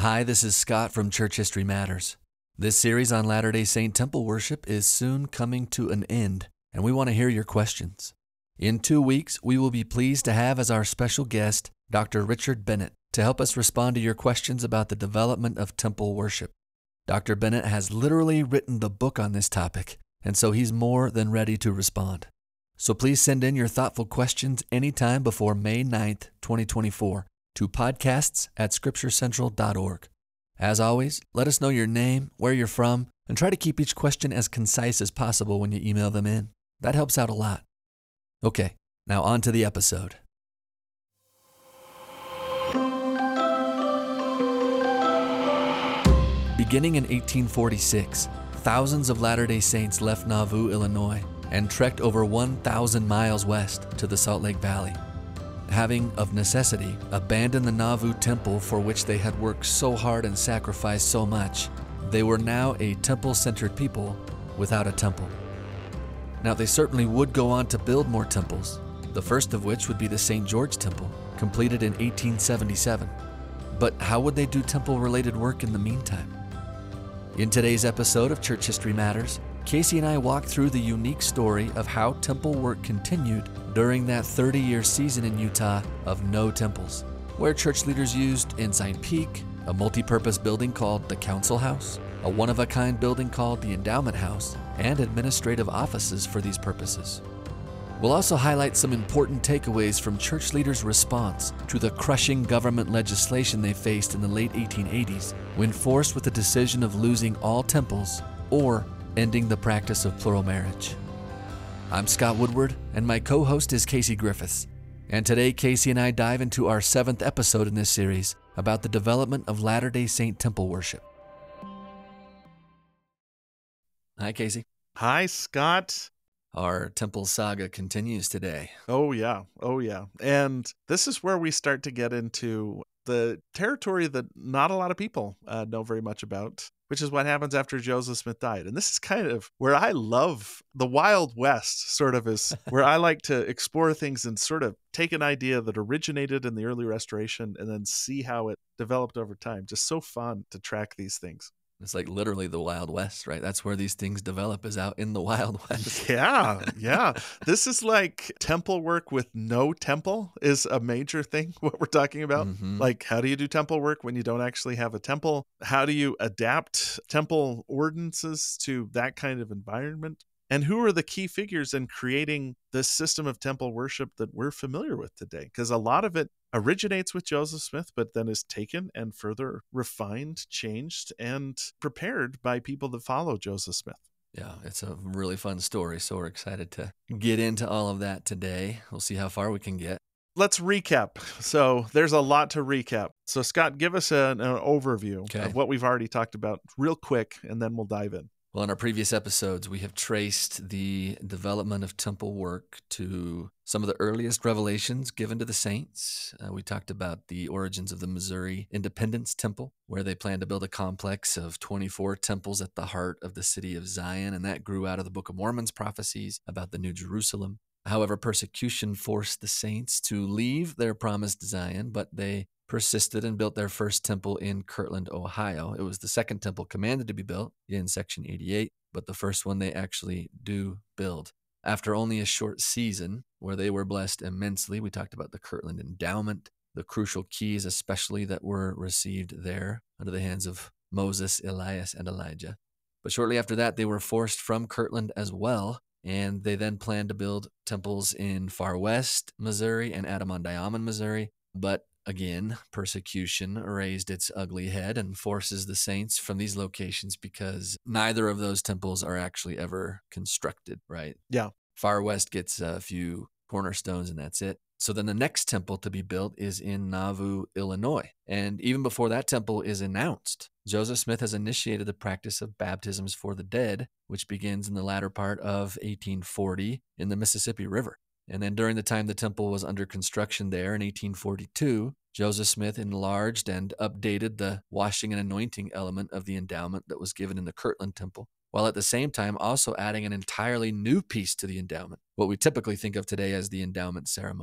Hi, this is Scott from Church History Matters. This series on Latter-day Saint temple worship is soon coming to an end, and we want to hear your questions. In 2 weeks, we will be pleased to have as our special guest Dr. Richard Bennett to help us respond to your questions about the development of temple worship. Dr. Bennett has literally written the book on this topic, and so he's more than ready to respond. So please send in your thoughtful questions anytime before May 9th, 2024 to podcasts@scripturecentral.org. As always, let us know your name, where you're from, and try to keep each question as concise as possible when you email them in. That helps out a lot. Okay, now on to the episode. Beginning in 1846, thousands of Latter-day Saints left Nauvoo, Illinois, and trekked over 1,000 miles west to the Salt Lake Valley. Having, of necessity, abandoned the Nauvoo temple for which they had worked so hard and sacrificed so much, they were now a temple-centered people without a temple. Now, they certainly would go on to build more temples, the first of which would be the St. George Temple, completed in 1877. But how would they do temple-related work in the meantime? In today's episode of Church History Matters, Casey and I walk through the unique story of how temple work continued during that 30-year season in Utah of no temples, where church leaders used Ensign Peak, a multi-purpose building called the Council House, a one-of-a-kind building called the Endowment House, and administrative offices for these purposes. We'll also highlight some important takeaways from church leaders' response to the crushing government legislation they faced in the late 1880s when forced with the decision of losing all temples or ending the practice of plural marriage. I'm Scott Woodward, and my co-host is Casey Griffiths. And today, Casey and I dive into our 7th episode in this series about the development of Latter-day Saint temple worship. Hi, Casey. Hi, Scott. Our temple saga continues today. Oh, yeah. And this is where we start to get into the territory that not a lot of people know very much about, which is what happens after Joseph Smith died. And this is kind of where I love the Wild West, sort of is where I like to explore things and sort of take an idea that originated in the early Restoration and then see how it developed over time. Just so fun to track these things. It's like literally the Wild West, right? That's where these things develop, is out in the Wild West. Yeah. This is like temple work with no temple is a major thing, what we're talking about. Mm-hmm. Like, how do you do temple work when you don't actually have a temple? How do you adapt temple ordinances to that kind of environment? And who are the key figures in creating this system of temple worship that we're familiar with today? Because a lot of it originates with Joseph Smith, but then is taken and further refined, changed, and prepared by people that follow Joseph Smith. Yeah, it's a really fun story, so we're excited to get into all of that today. We'll see how far we can get. Let's recap. So there's a lot to recap. So Scott, give us an overview of what we've already talked about real quick, and then we'll dive in. Well, in our previous episodes, we have traced the development of temple work to some of the earliest revelations given to the saints. We talked about the origins of the Missouri Independence Temple, where they planned to build a complex of 24 temples at the heart of the city of Zion, and that grew out of the Book of Mormon's prophecies about the New Jerusalem. However, persecution forced the saints to leave their promised Zion, but they persisted and built their first temple in Kirtland, Ohio. It was the second temple commanded to be built in Section 88, but the first one they actually do build. After only a short season, where they were blessed immensely, we talked about the Kirtland Endowment, the crucial keys especially that were received there under the hands of Moses, Elias, and Elijah. But shortly after that, they were forced from Kirtland as well, and they then planned to build temples in Far West, Missouri, and Adamon-Dioman, Missouri, but again, persecution raised its ugly head and forces the saints from these locations because neither of those temples are actually ever constructed, right? Yeah. Far West gets a few cornerstones and that's it. So then the next temple to be built is in Nauvoo, Illinois. And even before that temple is announced, Joseph Smith has initiated the practice of baptisms for the dead, which begins in the latter part of 1840 in the Mississippi River. And then during the time the temple was under construction there in 1842, Joseph Smith enlarged and updated the washing and anointing element of the endowment that was given in the Kirtland Temple, while at the same time also adding an entirely new piece to the endowment, what we typically think of today as the endowment ceremony.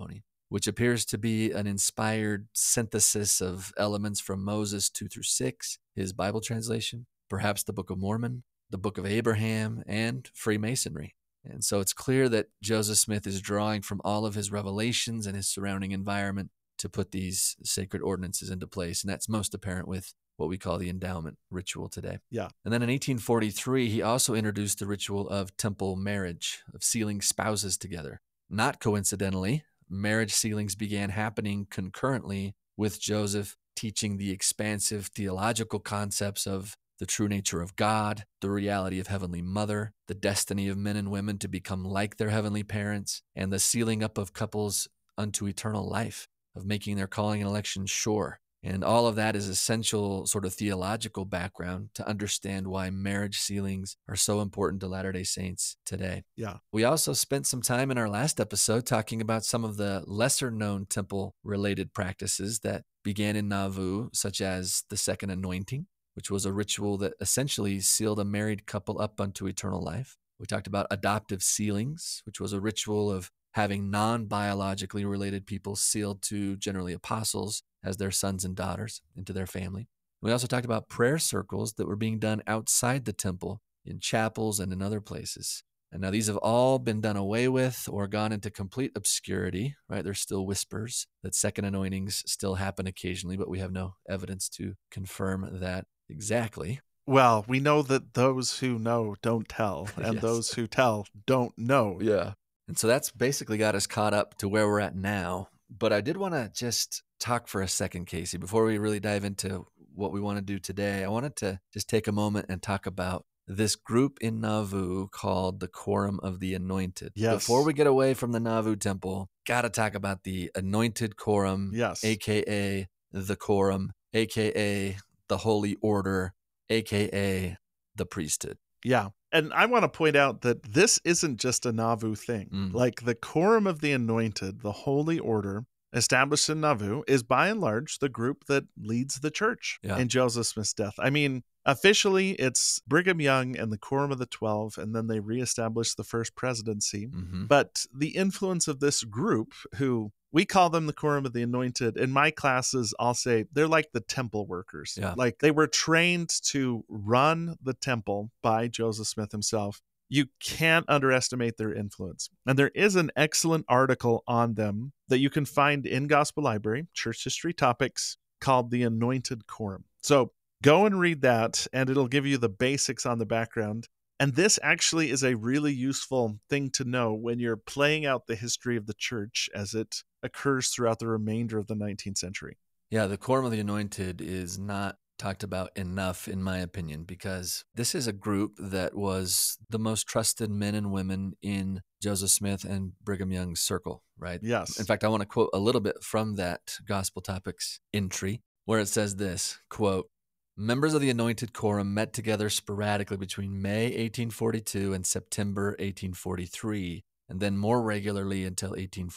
which appears to be an inspired synthesis of elements from Moses 2 through 6, his Bible translation, perhaps the Book of Mormon, the Book of Abraham, and Freemasonry. And so it's clear that Joseph Smith is drawing from all of his revelations and his surrounding environment to put these sacred ordinances into place. And that's most apparent with what we call the endowment ritual today. Yeah. And then in 1843, he also introduced the ritual of temple marriage, of sealing spouses together. Not coincidentally, marriage sealings began happening concurrently with Joseph teaching the expansive theological concepts of the true nature of God, the reality of Heavenly Mother, the destiny of men and women to become like their heavenly parents, and the sealing up of couples unto eternal life, of making their calling and election sure. And all of that is essential sort of theological background to understand why marriage sealings are so important to Latter-day Saints today. Yeah. We also spent some time in our last episode talking about some of the lesser-known temple-related practices that began in Nauvoo, such as the second anointing, which was a ritual that essentially sealed a married couple up unto eternal life. We talked about adoptive sealings, which was a ritual of having non-biologically related people sealed to generally apostles as their sons and daughters into their family. We also talked about prayer circles that were being done outside the temple, in chapels and in other places. And now these have all been done away with or gone into complete obscurity, right? There's still whispers that second anointings still happen occasionally, but we have no evidence to confirm that exactly. Well, we know that those who know don't tell, and Yes. those who tell don't know. Yeah. And so that's basically got us caught up to where we're at now. But I did want to just talk for a second, Casey, before we really dive into what we want to do today. I wanted to just take a moment and talk about this group in Nauvoo called the Quorum of the Anointed. Yes. Before we get away from the Nauvoo Temple, got to talk about the Anointed Quorum, Yes. a.k.a. the Quorum, a.k.a. the Holy Order, a.k.a. the priesthood. Yeah. And I want to point out that this isn't just a Nauvoo thing. Like the Quorum of the Anointed, the Holy Order, established in Nauvoo, is by and large the group that leads the church in Joseph Smith's death. I mean, officially, it's Brigham Young and the Quorum of the 12, and then they reestablished the first presidency. But the influence of this group, who we call them the Quorum of the Anointed. In my classes, I'll say they're like the temple workers. Yeah. Like they were trained to run the temple by Joseph Smith himself. You can't underestimate their influence. And there is an excellent article on them that you can find in Gospel Library, Church History Topics, called The Anointed Quorum. So go and read that, and it'll give you the basics on the background. And this actually is a really useful thing to know when you're playing out the history of the church as it occurs throughout the remainder of the 19th century. Yeah, the Quorum of the Anointed is not talked about enough, in my opinion, because this is a group that was the most trusted men and women in Joseph Smith and Brigham Young's circle, right? Yes. In fact, I want to quote a little bit from that Gospel Topics entry, where it says this, quote, "Members of the Anointed Quorum met together sporadically between May 1842 and September 1843, and then more regularly until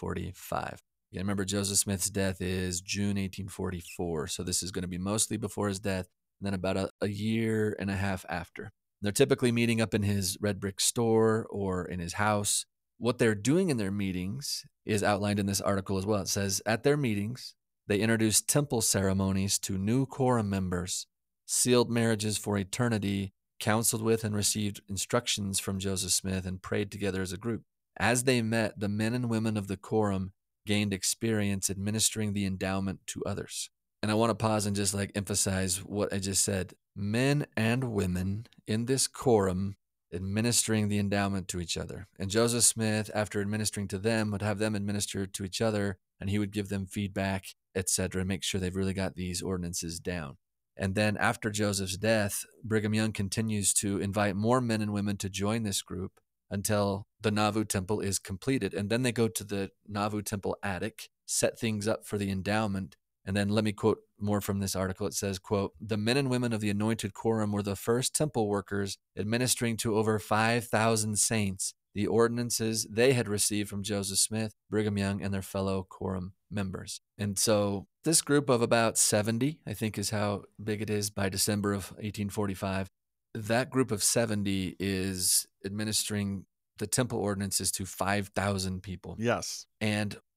1845. Yeah, remember, Joseph Smith's death is June 1844, so this is going to be mostly before his death, and then about a year and a half after. They're typically meeting up in his red brick store or in his house. What they're doing in their meetings is outlined in this article as well. It says, at their meetings, they introduced temple ceremonies to new quorum members, sealed marriages for eternity, counseled with and received instructions from Joseph Smith, and prayed together as a group. As they met, the men and women of the quorum gained experience administering the endowment to others." And I want to pause and just emphasize what I just said. Men and women in this quorum administering the endowment to each other. And Joseph Smith, after administering to them, would have them administer to each other, and he would give them feedback, etc., make sure they've really got these ordinances down. And then after Joseph's death, Brigham Young continues to invite more men and women to join this group until the Nauvoo Temple is completed. And then they go to the Nauvoo Temple attic, set things up for the endowment. And then let me quote more from this article. It says, quote, "The men and women of the Anointed Quorum were the first temple workers administering to over 5,000 saints the ordinances they had received from Joseph Smith, Brigham Young, and their fellow quorum members." And so this group of about 70, I think is how big it is by December of 1845, that group of 70 is administering the temple ordinances to 5,000 people. Yes. And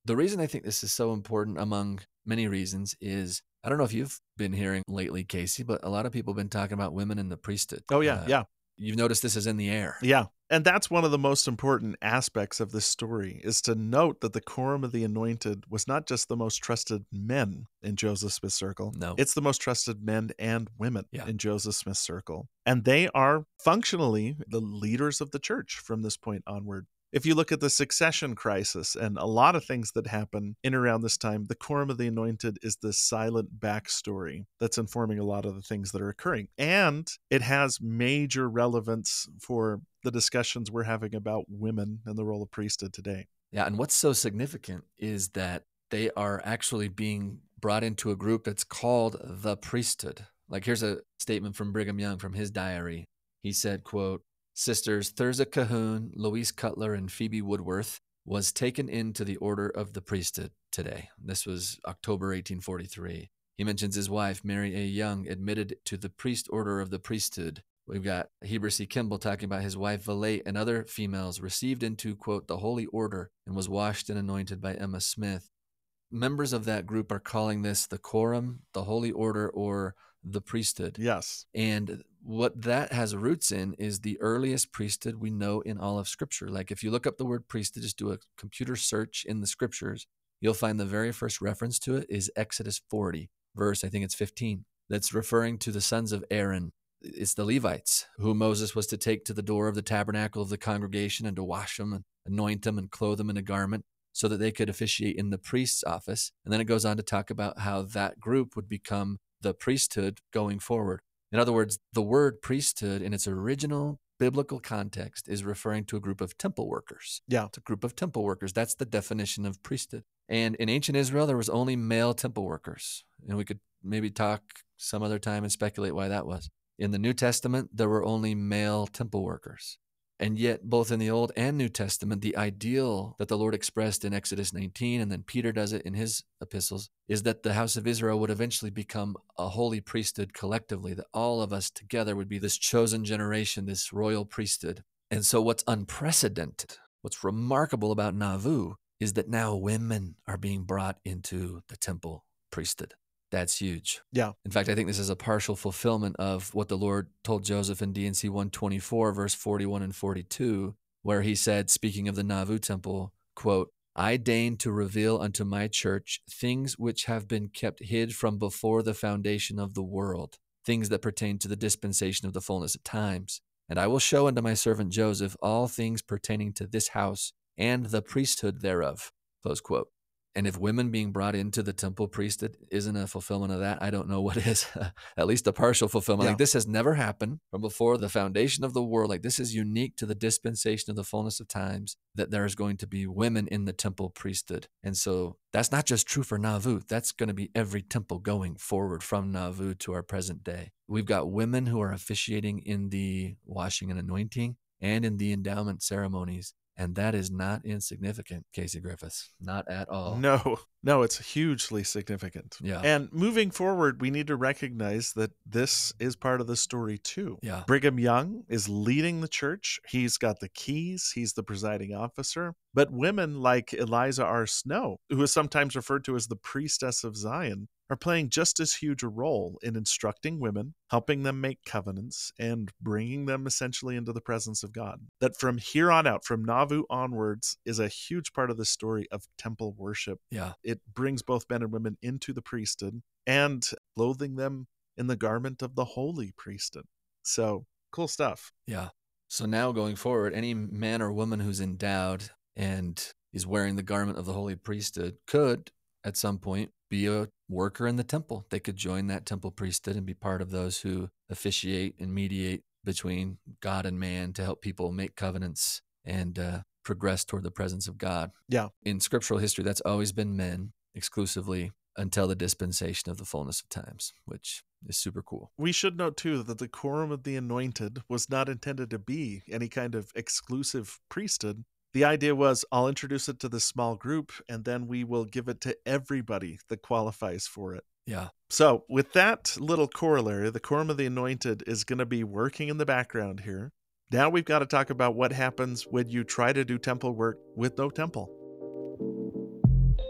The reason I think this is so important, among many reasons, is I don't know if you've been hearing lately, Casey, but a lot of people have been talking about women in the priesthood. Oh, yeah, yeah. You've noticed this is in the air. Yeah. And that's one of the most important aspects of this story, is to note that the Quorum of the Anointed was not just the most trusted men in Joseph Smith's circle. No. It's the most trusted men and women Yeah. in Joseph Smith's circle. And they are functionally the leaders of the church from this point onward. If you look at the succession crisis and a lot of things that happen in around this time, the Quorum of the Anointed is the silent backstory that's informing a lot of the things that are occurring. And it has major relevance for the discussions we're having about women and the role of priesthood today. Yeah, and what's so significant is that they are actually being brought into a group that's called the priesthood. Like, here's a statement from Brigham Young from his diary. He said, quote, Sisters Thirza Cahoon, Louise Cutler, and Phoebe Woodworth was taken into the order of the priesthood today. This was October 1843. He mentions his wife, Mary A. Young, admitted to the priest order of the priesthood. We've got Heber C. Kimball talking about his wife, Valette, and other females received into, quote, the holy order and was washed and anointed by Emma Smith. Members of that group are calling this the quorum, the holy order, or the priesthood. Yes. And what that has roots in is the earliest priesthood we know in all of Scripture. Like, if you look up the word priesthood, just do a computer search in the Scriptures, you'll find the very first reference to it is Exodus 40, verse, I think it's 15. That's referring to the sons of Aaron. It's the Levites who Moses was to take to the door of the tabernacle of the congregation and to wash them and anoint them and clothe them in a garment so that they could officiate in the priest's office. And then it goes on to talk about how that group would become the priesthood going forward. In other words, the word priesthood in its original biblical context is referring to a group of temple workers. Yeah. It's a group of temple workers. That's the definition of priesthood. And in ancient Israel, there was only male temple workers. And we could maybe talk some other time and speculate why that was. In the New Testament, there were only male temple workers. And yet, both in the Old and New Testament, the ideal that the Lord expressed in Exodus 19, and then Peter does it in his epistles, is that the house of Israel would eventually become a holy priesthood collectively, that all of us together would be this chosen generation, this royal priesthood. And so what's unprecedented, what's remarkable about Nauvoo, is that now women are being brought into the temple priesthood. That's huge. Yeah. In fact, I think this is a partial fulfillment of what the Lord told Joseph in D&C 124, verse 41 and 42, where he said, speaking of the Nauvoo temple, quote, I deign to reveal unto my church things which have been kept hid from before the foundation of the world, things that pertain to the dispensation of the fullness of times. And I will show unto my servant Joseph all things pertaining to this house and the priesthood thereof, close quote. And if women being brought into the temple priesthood isn't a fulfillment of that, I don't know what is. At least a partial fulfillment. Yeah. Like, this has never happened from before the foundation of the world. Like, this is unique to the dispensation of the fullness of times, that there's going to be women in the temple priesthood. And so that's not just true for Nauvoo. That's going to be every temple going forward from Nauvoo to our present day. We've got women who are officiating in the washing and anointing and in the endowment ceremonies. And that is not insignificant, Casey Griffiths. Not at all. No, it's hugely significant. Yeah. And moving forward, we need to recognize that this is part of the story too. Yeah. Brigham Young is leading the church. He's got the keys. He's the presiding officer. But women like Eliza R. Snow, who is sometimes referred to as the priestess of Zion, are playing just as huge a role in instructing women, helping them make covenants, and bringing them essentially into the presence of God. That from here on out, from Nauvoo onwards, is a huge part of the story of temple worship. Yeah. It brings both men and women into the priesthood and clothing them in the garment of the holy priesthood. So, cool stuff. Yeah. So now going forward, any man or woman who's endowed and is wearing the garment of the holy priesthood could, at some point, be a worker in the temple. They could join that temple priesthood and be part of those who officiate and mediate between God and man to help people make covenants and progress toward the presence of God. Yeah. In scriptural history, that's always been men exclusively until the dispensation of the fullness of times, which is super cool. We should note, too, that the Quorum of the Anointed was not intended to be any kind of exclusive priesthood. The idea was, I'll introduce it to this small group, and then we will give it to everybody that qualifies for it. Yeah. So with that little corollary, the Quorum of the Anointed is going to be working in the background here. Now we've got to talk about what happens when you try to do temple work with no temple.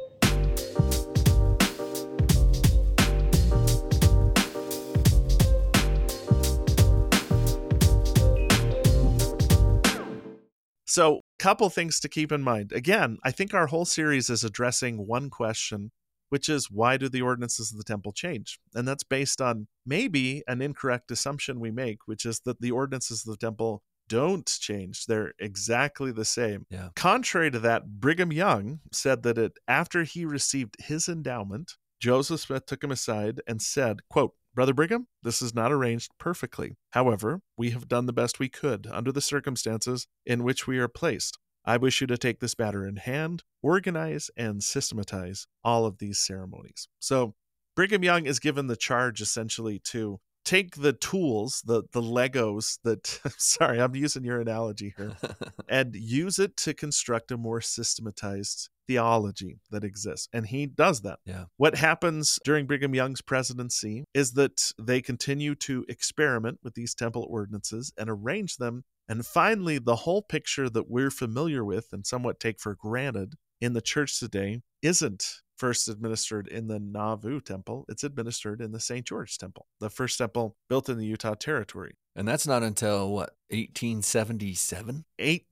So, couple things to keep in mind. Again, I think our whole series is addressing one question, which is why do the ordinances of the temple change? And that's based on maybe an incorrect assumption we make, which is that the ordinances of the temple don't change. They're exactly the same. Yeah. Contrary to that, Brigham Young said that after he received his endowment, Joseph Smith took him aside and said, quote, "Brother Brigham, this is not arranged perfectly. However, we have done the best we could under the circumstances in which we are placed. I wish you to take this matter in hand, organize and systematize all of these ceremonies." So Brigham Young is given the charge essentially to take the tools, the Legos that, sorry, I'm using your analogy here, and use it to construct a more systematized theology that exists. And he does that. Yeah. What happens during Brigham Young's presidency is that they continue to experiment with these temple ordinances and arrange them. And finally, the whole picture that we're familiar with and somewhat take for granted in the church today isn't first administered in the Nauvoo temple. It's administered in the St. George temple, the first temple built in the Utah Territory. And that's not until, what, 1877?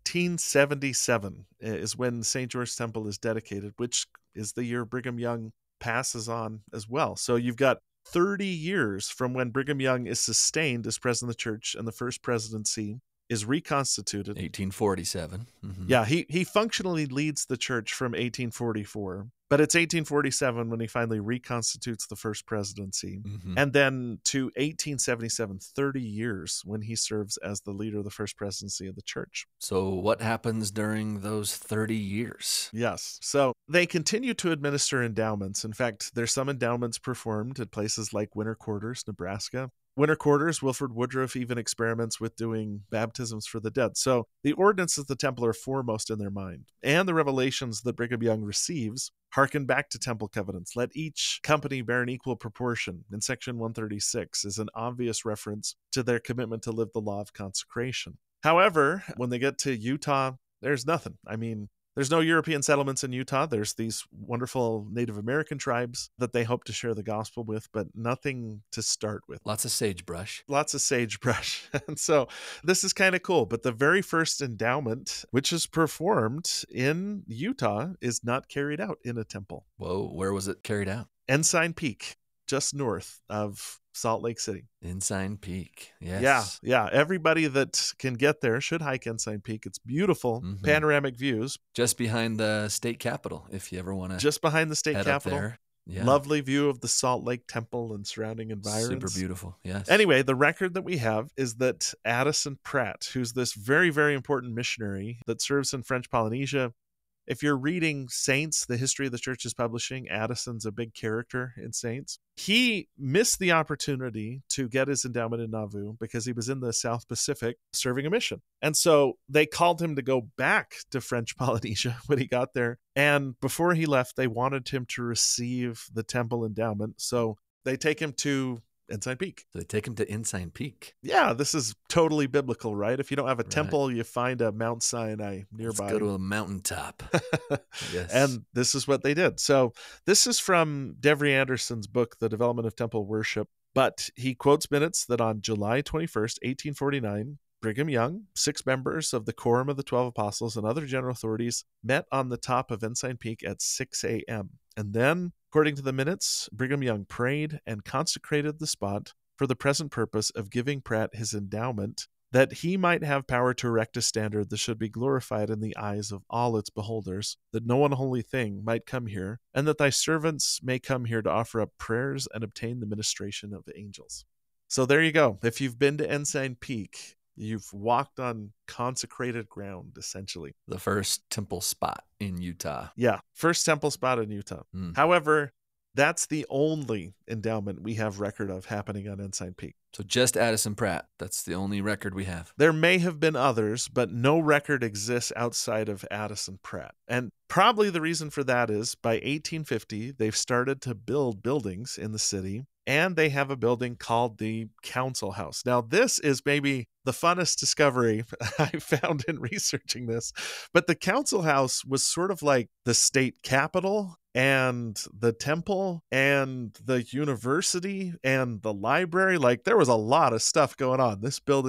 1877 is when St. George Temple is dedicated, which is the year Brigham Young passes on as well. So you've got 30 years from when Brigham Young is sustained as president of the church and the first presidency is reconstituted. 1847. Mm-hmm. Yeah, he functionally leads the church from 1844, but it's 1847 when he finally reconstitutes the first presidency. Mm-hmm. And then to 1877, 30 years when he serves as the leader of the first presidency of the church. So what happens during those 30 years? Yes. So they continue to administer endowments. In fact, there's some endowments performed at places like Winter Quarters, Nebraska. Winter Quarters, Wilford Woodruff even experiments with doing baptisms for the dead. So the ordinances of the temple are foremost in their mind. And the revelations that Brigham Young receives harken back to temple covenants. Let each company bear an equal proportion in section 136 is an obvious reference to their commitment to live the law of consecration. However, when they get to Utah, there's nothing. I mean, there's no European settlements in Utah. There's these wonderful Native American tribes that they hope to share the gospel with, but nothing to start with. Lots of sagebrush. Lots of sagebrush. And so this is kind of cool. But the very first endowment, which is performed in Utah, is not carried out in a temple. Whoa, where was it carried out? Ensign Peak, just north of Salt Lake City. Ensign Peak. Yes. Yeah. Everybody that can get there should hike Ensign Peak. It's beautiful, panoramic views. Just behind the state capitol, if you ever want to. Just behind the state capitol. There. Yeah. Lovely view of the Salt Lake Temple and surrounding environs. Super beautiful. Yes. Anyway, the record that we have is that Addison Pratt, who's this very, very important missionary that serves in French Polynesia. If you're reading Saints, the history of the church is publishing, Addison's a big character in Saints. He missed the opportunity to get his endowment in Nauvoo because he was in the South Pacific serving a mission. And so they called him to go back to French Polynesia when he got there. And before he left, they wanted him to receive the temple endowment. So they take him to Ensign Peak. So they take him to Ensign Peak. Yeah, this is totally biblical, right? If you don't have a temple, you find a Mount Sinai nearby. Let's go to a mountaintop. Yes. And this is what they did. So this is from Devery Anderson's book, The Development of Temple Worship. But he quotes minutes that on July 21st, 1849, Brigham Young, 6 members of the Quorum of the 12 Apostles, and other general authorities met on the top of Ensign Peak at 6 a.m. And then, according to the minutes, Brigham Young prayed and consecrated the spot for the present purpose of giving Pratt his endowment, that he might have power to erect a standard that should be glorified in the eyes of all its beholders, that no unholy thing might come here, and that thy servants may come here to offer up prayers and obtain the ministration of angels. So there you go. If you've been to Ensign Peak, you've walked on consecrated ground, essentially. The first temple spot in Utah. Yeah, first temple spot in Utah. However, that's the only endowment we have record of happening on Ensign Peak. So just Addison Pratt. That's the only record we have. There may have been others, but no record exists outside of Addison Pratt. And probably the reason for that is by 1850, they've started to build buildings in the city, and they have a building called the Council House. Now, this is maybe the funnest discovery I found in researching this, but the Council House was sort of like the state capitol and the temple and the university and the library. Like, there was a lot of stuff going on. This building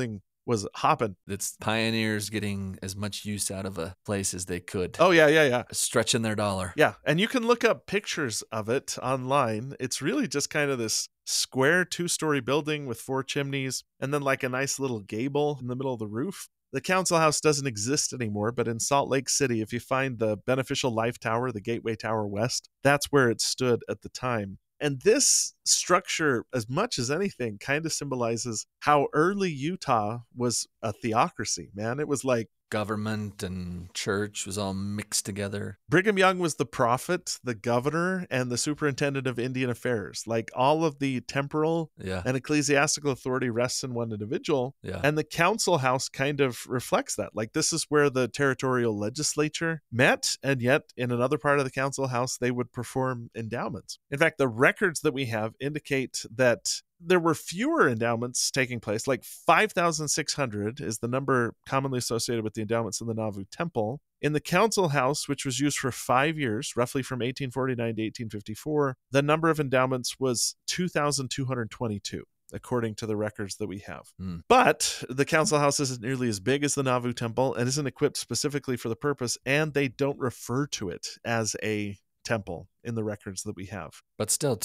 was hopping. It's pioneers getting as much use out of a place as they could. Oh, yeah. Stretching their dollar. Yeah, and you can look up pictures of it online. It's really just kind of this square 2-story building with 4 chimneys and then like a nice little gable in the middle of the roof. The council house doesn't exist anymore, but in Salt Lake City, if you find the Beneficial Life Tower, the Gateway Tower West, that's where it stood at the time. And this structure, as much as anything, kind of symbolizes how early Utah was a theocracy, man. It was like Government and church was all mixed together. Brigham Young was the prophet, the governor, and the superintendent of Indian affairs. Like all of the temporal and ecclesiastical authority rests in one individual. Yeah. And the council house kind of reflects that. Like this is where the territorial legislature met, and yet in another part of the council house, they would perform endowments. In fact, the records that we have indicate that there were fewer endowments taking place, like 5,600 is the number commonly associated with the endowments in the Nauvoo Temple. In the council house, which was used for 5 years, roughly from 1849 to 1854, the number of endowments was 2,222. According to the records that we have. But the council house isn't nearly as big as the Nauvoo Temple and isn't equipped specifically for the purpose, and they don't refer to it as a temple in the records that we have. But still,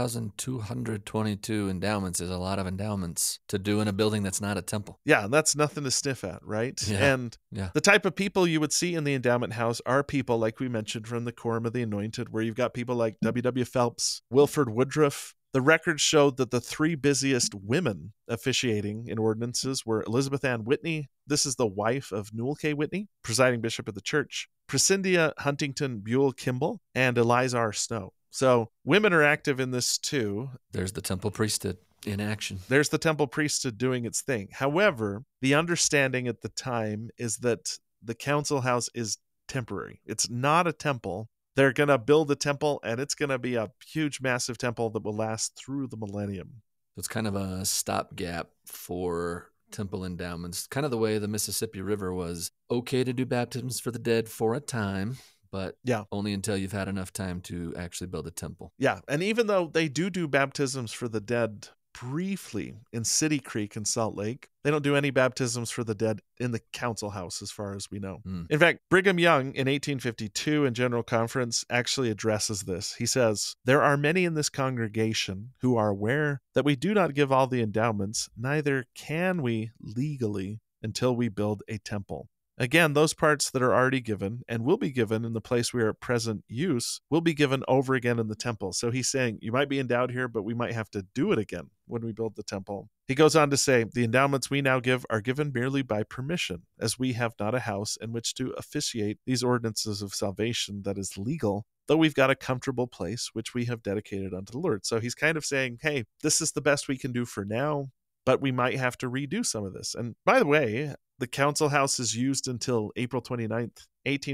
2,222 endowments is a lot of endowments to do in a building that's not a temple. Yeah, and that's nothing to sniff at, right? Yeah. And the type of people you would see in the endowment house are people, like we mentioned, from the Quorum of the Anointed, where you've got people like W.W. Phelps, Wilford Woodruff. The records showed that the 3 busiest women officiating in ordinances were Elizabeth Ann Whitney. This is the wife of Newell K. Whitney, presiding bishop of the church, Prescindia Huntington Buell Kimball, and Eliza R. Snow. So women are active in this too. There's the temple priesthood in action. There's the temple priesthood doing its thing. However, the understanding at the time is that the council house is temporary. It's not a temple. They're going to build a temple, and it's going to be a huge, massive temple that will last through the millennium. It's kind of a stopgap for temple endowments, kind of the way the Mississippi River was okay to do baptisms for the dead for a time, but only until you've had enough time to actually build a temple. Yeah, and even though they do baptisms for the dead briefly in City Creek in Salt Lake, they don't do any baptisms for the dead in the council house as far as we know. In fact, Brigham Young in 1852 in General Conference actually addresses this. He says, "There are many in this congregation who are aware that we do not give all the endowments, neither can we legally until we build a temple. Again, those parts that are already given and will be given in the place we are at present use will be given over again in the temple." So he's saying you might be endowed here, but we might have to do it again when we build the temple. He goes on to say, "The endowments we now give are given merely by permission, as we have not a house in which to officiate these ordinances of salvation that is legal, though we've got a comfortable place which we have dedicated unto the Lord." So he's kind of saying, hey, this is the best we can do for now, but we might have to redo some of this. And by the way, the council house is used until April 29th,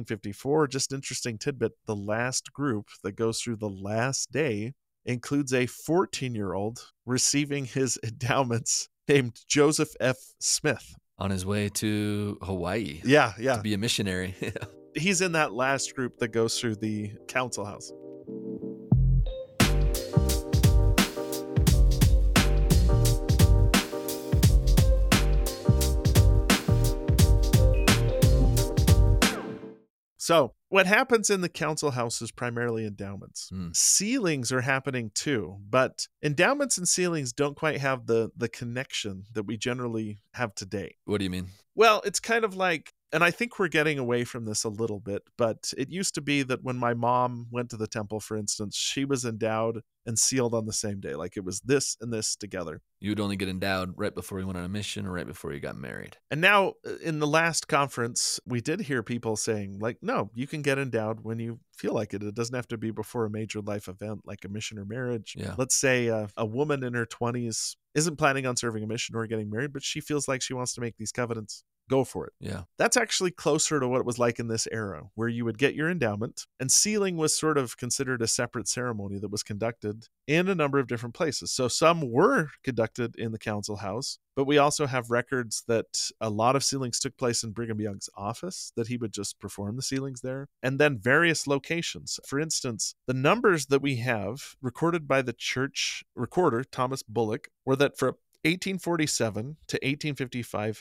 1854. Just interesting tidbit, the last group that goes through the last day includes a 14-year-old receiving his endowments named Joseph F. Smith. On his way to Hawaii. Yeah. To be a missionary. He's in that last group that goes through the council house. So what happens in the council house is primarily endowments. Sealings are happening too, but endowments and sealings don't quite have the connection that we generally have today. What do you mean? Well, it's kind of like, and I think we're getting away from this a little bit, but it used to be that when my mom went to the temple, for instance, she was endowed and sealed on the same day. Like it was this and this together. You'd only get endowed right before you went on a mission or right before you got married. And now in the last conference, we did hear people saying like, no, you can get endowed when you feel like it. It doesn't have to be before a major life event like a mission or marriage. Yeah. Let's say a woman in her 20s isn't planning on serving a mission or getting married, but she feels like she wants to make these covenants. Go for it. Yeah. That's actually closer to what it was like in this era, where you would get your endowment, and sealing was sort of considered a separate ceremony that was conducted in a number of different places. So some were conducted in the council house, but we also have records that a lot of sealings took place in Brigham Young's office, that he would just perform the sealings there, and then various locations. For instance, the numbers that we have recorded by the church recorder, Thomas Bullock, were that for 1847 to 1855,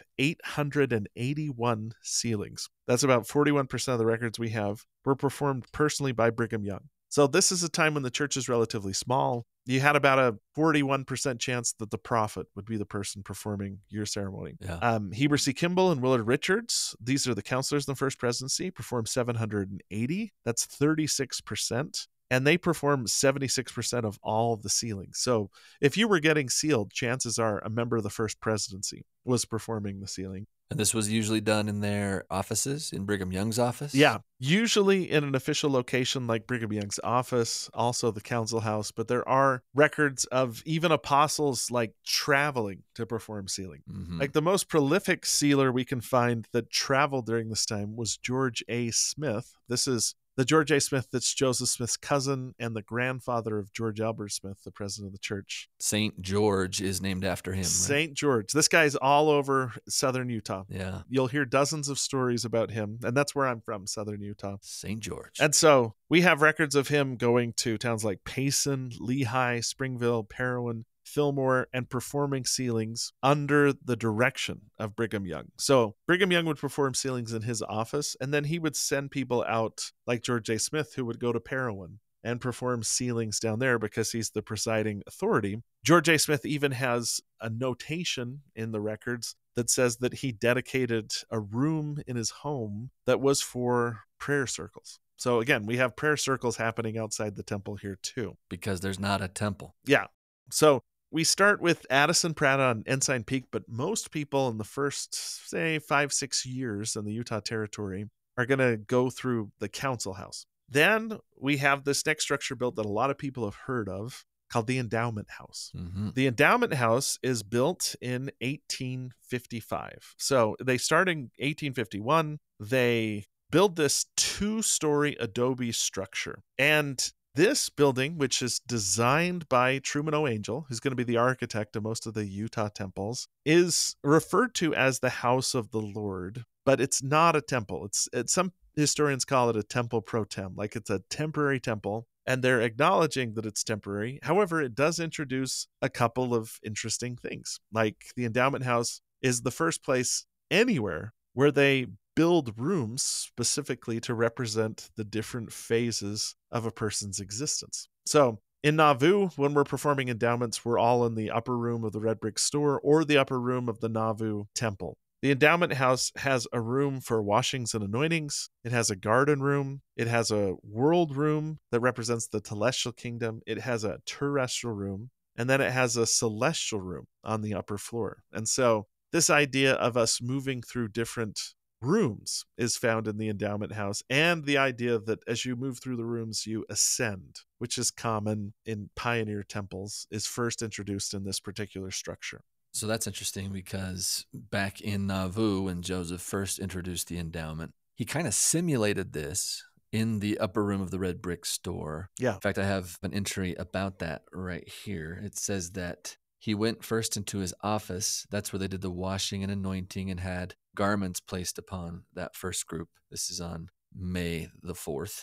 881 sealings. That's about 41% of the records we have were performed personally by Brigham Young. So this is a time when the church is relatively small. You had about a 41% chance that the prophet would be the person performing your ceremony. Yeah. Heber C. Kimball and Willard Richards, these are the counselors in the First Presidency, performed 780. That's 36%. And they perform 76% of all of the sealings. So if you were getting sealed, chances are a member of the First Presidency was performing the sealing. And this was usually done in their offices, in Brigham Young's office? Yeah, usually in an official location like Brigham Young's office, also the council house, but there are records of even apostles like traveling to perform sealing. Mm-hmm. Like the most prolific sealer we can find that traveled during this time was George A. Smith. This is the George A. Smith that's Joseph Smith's cousin and the grandfather of George Albert Smith, the president of the church. St. George is named after him, right? St. George. This guy's all over southern Utah. Yeah. You'll hear dozens of stories about him, and that's where I'm from, southern Utah. St. George. And so we have records of him going to towns like Payson, Lehigh, Springville, Parowan, Fillmore, and performing sealings under the direction of Brigham Young. So Brigham Young would perform sealings in his office, and then he would send people out like George A. Smith, who would go to Parowan and perform sealings down there because he's the presiding authority. George A. Smith even has a notation in the records that says that he dedicated a room in his home that was for prayer circles. So again, we have prayer circles happening outside the temple here too. Because there's not a temple. Yeah. So we start with Addison Pratt on Ensign Peak, but most people in the first, say, 5-6 years in the Utah Territory are going to go through the council house. Then we have this next structure built that a lot of people have heard of called the Endowment House. Mm-hmm. The Endowment House is built in 1855. So they start in 1851. They build this 2-story adobe structure. And this building, which is designed by Truman O. Angell, who's going to be the architect of most of the Utah temples, is referred to as the House of the Lord, but it's not a temple. It's some historians call it a temple pro tem, like it's a temporary temple, and they're acknowledging that it's temporary. However, it does introduce a couple of interesting things, like the Endowment House is the first place anywhere where they build rooms specifically to represent the different phases of a person's existence. So in Nauvoo, when we're performing endowments, we're all in the upper room of the Red Brick Store or the upper room of the Nauvoo Temple. The Endowment House has a room for washings and anointings. It has a garden room. It has a world room that represents the celestial kingdom. It has a terrestrial room. And then it has a celestial room on the upper floor. And so this idea of us moving through different rooms is found in the Endowment House, and the idea that as you move through the rooms, you ascend, which is common in pioneer temples, is first introduced in this particular structure. So that's interesting because back in Nauvoo, when Joseph first introduced the endowment, he kind of simulated this in the upper room of the Red Brick Store. Yeah. In fact, I have an entry about that right here. It says that he went first into his office. That's where they did the washing and anointing and had garments placed upon that first group. This is on May the 4th,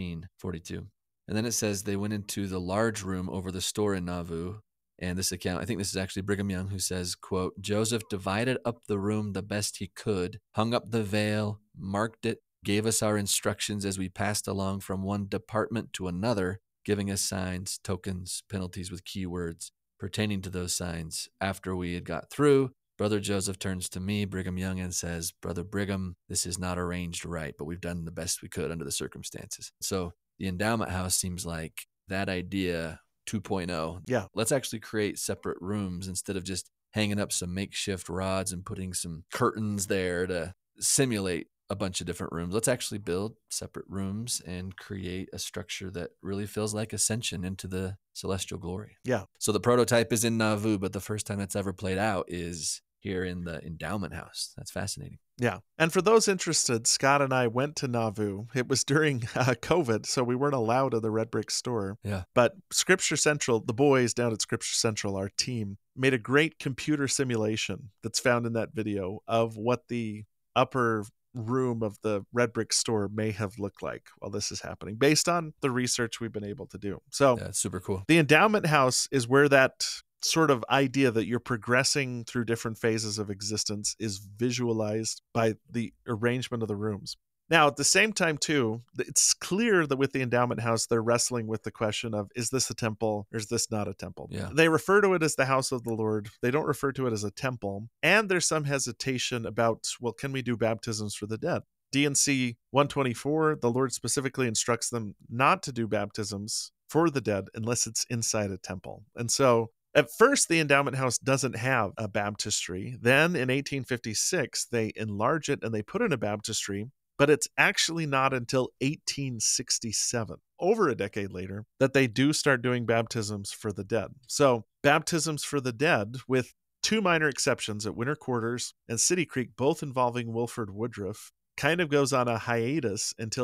1842. And then it says they went into the large room over the store in Nauvoo. And this account, I think this is actually Brigham Young, who says, quote, Joseph divided up the room the best he could, hung up the veil, marked it, gave us our instructions as we passed along from one department to another, giving us signs, tokens, penalties with keywords pertaining to those signs. After we had got through, Brother Joseph turns to me, Brigham Young, and says, Brother Brigham, this is not arranged right, but we've done the best we could under the circumstances. So the Endowment House seems like that idea 2.0. Yeah. Let's actually create separate rooms instead of just hanging up some makeshift rods and putting some curtains there to simulate a bunch of different rooms. Let's actually build separate rooms and create a structure that really feels like ascension into the celestial glory. Yeah. So the prototype is in Nauvoo, but the first time that's ever played out is here in the Endowment House. That's fascinating. Yeah. And for those interested, Scott and I went to Nauvoo. It was during COVID, so we weren't allowed in the Red Brick Store. Yeah. But Scripture Central, the boys down at Scripture Central, our team, made a great computer simulation that's found in that video of what the upper room of the Red Brick Store may have looked like while this is happening, based on the research we've been able to do. So that's super cool. The Endowment House is where that sort of idea that you're progressing through different phases of existence is visualized by the arrangement of the rooms. Now, at the same time, too, it's clear that with the endowment house, they're wrestling with the question of, is this a temple or is this not a temple? Yeah. They refer to it as the house of the Lord. They don't refer to it as a temple. And there's some hesitation about, well, can we do baptisms for the dead? D&C 124, the Lord specifically instructs them not to do baptisms for the dead unless it's inside a temple. And so at first, the endowment house doesn't have a baptistry. Then in 1856, they enlarge it and they put in a baptistry. But it's actually not until 1867, over a decade later, that they do start doing baptisms for the dead. So baptisms for the dead, with two minor exceptions at Winter Quarters and City Creek, both involving Wilford Woodruff, kind of goes on a hiatus until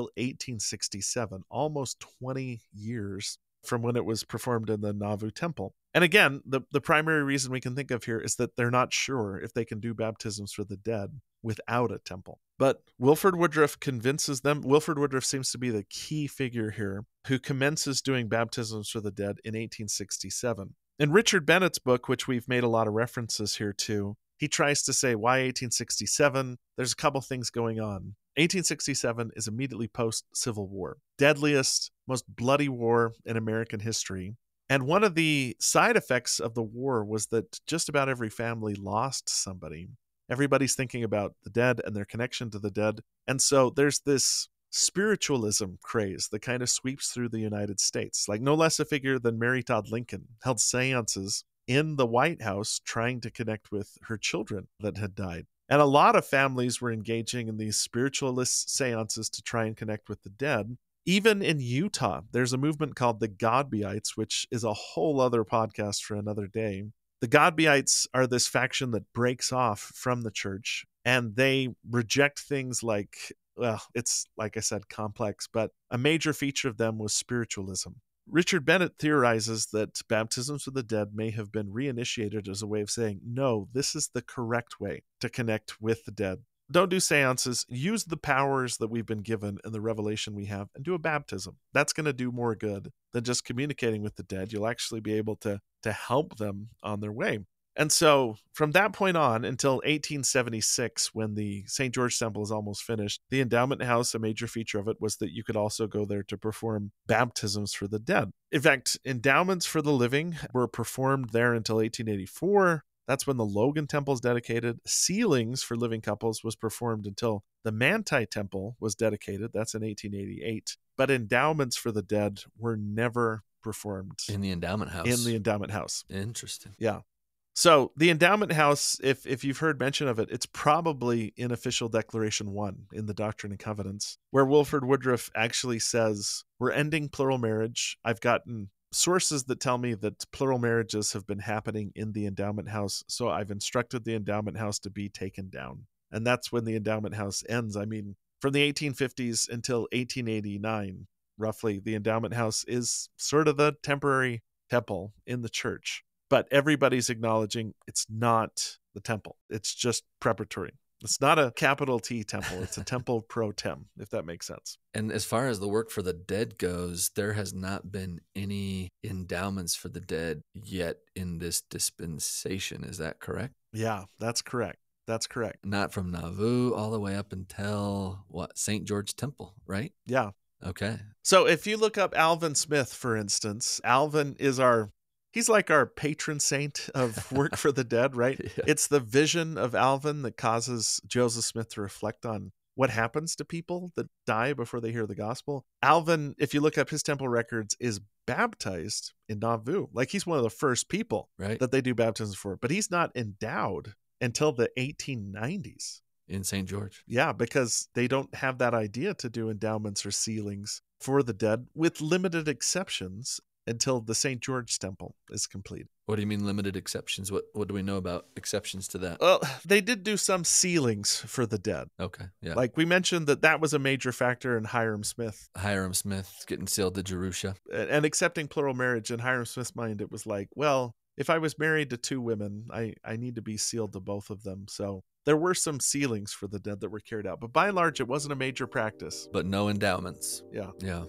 1867, almost 20 years from when it was performed in the Nauvoo Temple. And again, the primary reason we can think of here is that they're not sure if they can do baptisms for the dead without a temple. But Wilford Woodruff convinces them. Wilford Woodruff seems to be the key figure here, who commences doing baptisms for the dead in 1867. In Richard Bennett's book, which we've made a lot of references here to, he tries to say, why 1867? There's a couple things going on. 1867 is immediately post-Civil War. Deadliest, most bloody war in American history. And one of the side effects of the war was that just about every family lost somebody. Everybody's thinking about the dead and their connection to the dead. And so there's this spiritualism craze that kind of sweeps through the United States. Like no less a figure than Mary Todd Lincoln held seances in the White House trying to connect with her children that had died. And a lot of families were engaging in these spiritualist seances to try and connect with the dead. Even in Utah, there's a movement called the Godbeites, which is a whole other podcast for another day. The Godbeites are this faction that breaks off from the church, and they reject things like, well, it's, like I said, complex, but a major feature of them was spiritualism. Richard Bennett theorizes that baptisms for the dead may have been reinitiated as a way of saying, no, this is the correct way to connect with the dead. Don't do seances. Use the powers that we've been given and the revelation we have and do a baptism. That's going to do more good than just communicating with the dead. You'll actually be able to help them on their way. And so from that point on until 1876, when the St. George Temple is almost finished, the endowment house, a major feature of it was that you could also go there to perform baptisms for the dead. In fact, endowments for the living were performed there until 1884. That's when the Logan Temple is dedicated. Sealings for living couples was performed until the Manti Temple was dedicated. That's in 1888. But endowments for the dead were never performed. In the endowment house. In the endowment house. Interesting. Yeah. So the endowment house, if you've heard mention of it, it's probably in Official Declaration 1 in the Doctrine and Covenants, where Wilford Woodruff actually says, we're ending plural marriage. I've gotten sources that tell me that plural marriages have been happening in the endowment house, so I've instructed the endowment house to be taken down. And that's when the endowment house ends. I mean, from the 1850s until 1889, roughly, the endowment house is sort of the temporary temple in the church. But everybody's acknowledging it's not the temple. It's just preparatory. It's not a capital T temple. It's a temple pro tem, if that makes sense. And as far as the work for the dead goes, there has not been any endowments for the dead yet in this dispensation. Is that correct? Yeah, that's correct. That's correct. Not from Nauvoo all the way up until, St. George Temple, right? Yeah. Okay. So if you look up Alvin Smith, for instance, Alvin is he's like our patron saint of work for the dead, right? Yeah. It's the vision of Alvin that causes Joseph Smith to reflect on what happens to people that die before they hear the gospel. Alvin, if you look up his temple records, is baptized in Nauvoo. Like he's one of the first people that they do baptisms for, but he's not endowed until the 1890s. In St. George. Yeah, because they don't have that idea to do endowments or sealings for the dead, with limited exceptions, until the St. George Temple is complete. What do you mean limited exceptions? What do we know about exceptions to that? Well, they did do some sealings for the dead. Okay, yeah. Like we mentioned that was a major factor in Hiram Smith. Hiram Smith getting sealed to Jerusha. And accepting plural marriage, in Hiram Smith's mind, it was like, well, if I was married to two women, I need to be sealed to both of them. So there were some sealings for the dead that were carried out. But by and large, it wasn't a major practice. But no endowments. Yeah. Yeah.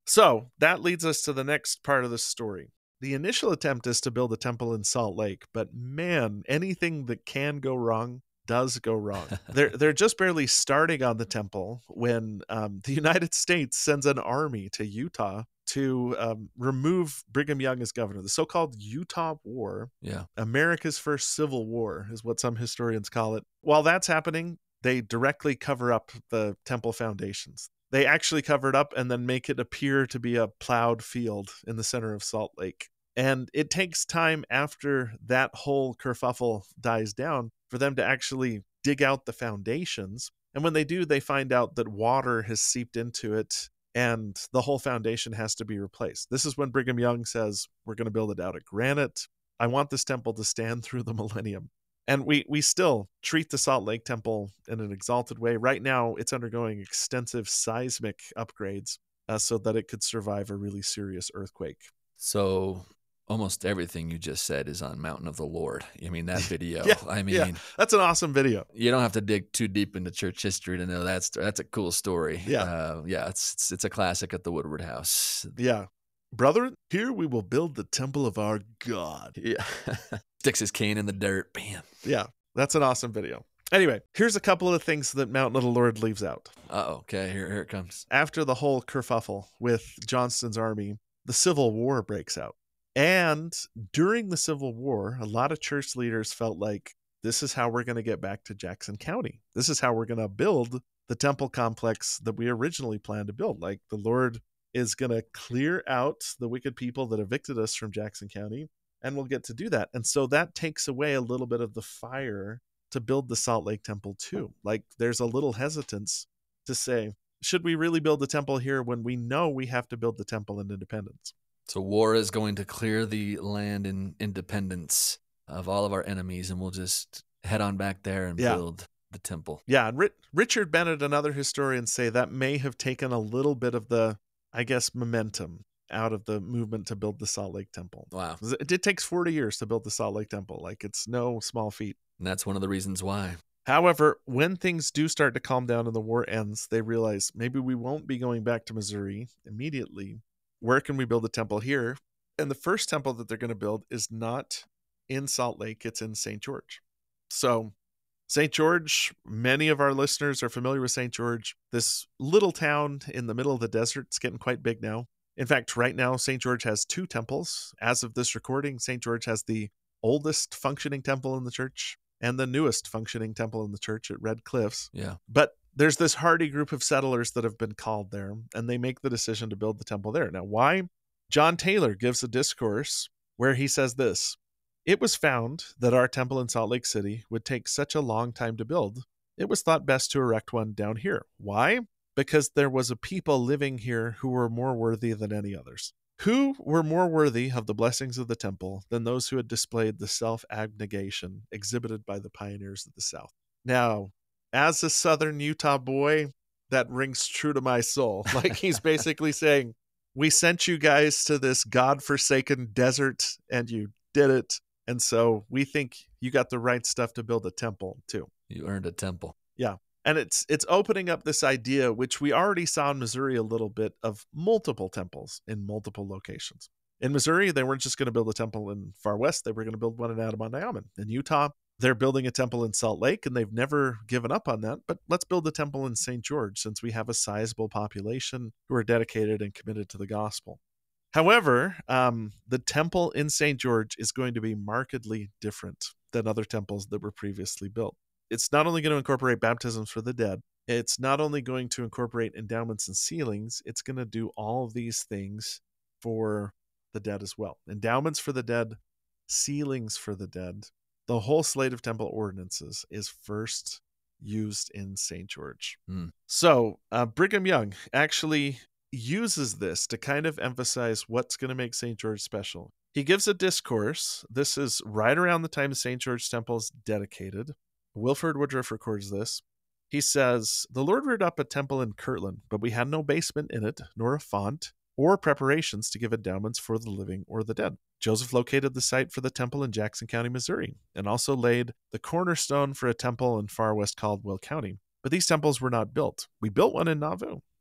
So that leads us to the next part of the story. The initial attempt is to build a temple in Salt Lake, but man, anything that can go wrong does go wrong. They're just barely starting on the temple when the United States sends an army to Utah to remove Brigham Young as governor. The so-called Utah War, Yeah. America's first civil war, is what some historians call it. While that's happening, they directly cover up the temple foundations. They actually cover it up and then make it appear to be a plowed field in the center of Salt Lake. And it takes time after that whole kerfuffle dies down for them to actually dig out the foundations. And when they do, they find out that water has seeped into it and the whole foundation has to be replaced. This is when Brigham Young says, we're going to build it out of granite. I want this temple to stand through the millennium. And we still treat the Salt Lake Temple in an exalted way. Right now, it's undergoing extensive seismic upgrades so that it could survive a really serious earthquake. So almost everything you just said is on Mountain of the Lord. I mean, that video, That's an awesome video. You don't have to dig too deep into church history to know that's a cool story. Yeah. It's a classic at the Woodward House. Yeah. Brethren, here we will build the temple of our God. Yeah. Sticks his cane in the dirt. Bam. Yeah. That's an awesome video. Anyway, here's a couple of things that Mountain of the Lord leaves out. Okay, here it comes. After the whole kerfuffle with Johnston's army, the Civil War breaks out. And during the Civil War, a lot of church leaders felt like this is how we're going to get back to Jackson County. This is how we're going to build the temple complex that we originally planned to build. Like the Lord is going to clear out the wicked people that evicted us from Jackson County, and we'll get to do that. And so that takes away a little bit of the fire to build the Salt Lake Temple too. Like there's a little hesitance to say, should we really build the temple here when we know we have to build the temple in Independence? So war is going to clear the land in Independence of all of our enemies, and we'll just head on back there and build the temple. Yeah, and Richard Bennett and other historians say that may have taken a little bit of the, I guess, momentum out of the movement to build the Salt Lake Temple. Wow. It takes 40 years to build the Salt Lake Temple. Like, it's no small feat. And that's one of the reasons why. However, when things do start to calm down and the war ends, they realize maybe we won't be going back to Missouri immediately. Where can we build a temple here? And the first temple that they're going to build is not in Salt Lake. It's in St. George. So St. George, many of our listeners are familiar with St. George. This little town in the middle of the desert. It's getting quite big now. In fact, right now, St. George has 2 temples. As of this recording, St. George has the oldest functioning temple in the church and the newest functioning temple in the church at Red Cliffs. Yeah. But there's this hardy group of settlers that have been called there, and they make the decision to build the temple there. Now, why? John Taylor gives a discourse where he says this: "It was found that our temple in Salt Lake City would take such a long time to build, it was thought best to erect one down here. Why? Because there was a people living here who were more worthy than any others. Who were more worthy of the blessings of the temple than those who had displayed the self-abnegation exhibited by the pioneers of the South?" Now, as a Southern Utah boy, that rings true to my soul. Like, he's basically saying, we sent you guys to this God-forsaken desert and you did it. And so we think you got the right stuff to build a temple too. You earned a temple. Yeah. And it's opening up this idea, which we already saw in Missouri a little bit, of multiple temples in multiple locations. In Missouri, they weren't just going to build a temple in Far West. They were going to build one in Adamant-Nyaman. In Utah, they're building a temple in Salt Lake, and they've never given up on that. But let's build a temple in St. George, since we have a sizable population who are dedicated and committed to the gospel. However, the temple in St. George is going to be markedly different than other temples that were previously built. It's not only going to incorporate baptisms for the dead, it's not only going to incorporate endowments and sealings, it's going to do all of these things for the dead as well. Endowments for the dead, sealings for the dead. The whole slate of temple ordinances is first used in St. George. So Brigham Young actually uses this to kind of emphasize what's going to make St. George special. He gives a discourse. This is right around the time St. George Temple is dedicated. Wilford Woodruff records this. He says, "The Lord reared up a temple in Kirtland, but we had no basement in it, nor a font, or preparations to give endowments for the living or the dead. Joseph located the site for the temple in Jackson County, Missouri, and also laid the cornerstone for a temple in far west Caldwell County. But these temples were not built. We built one in Nauvoo,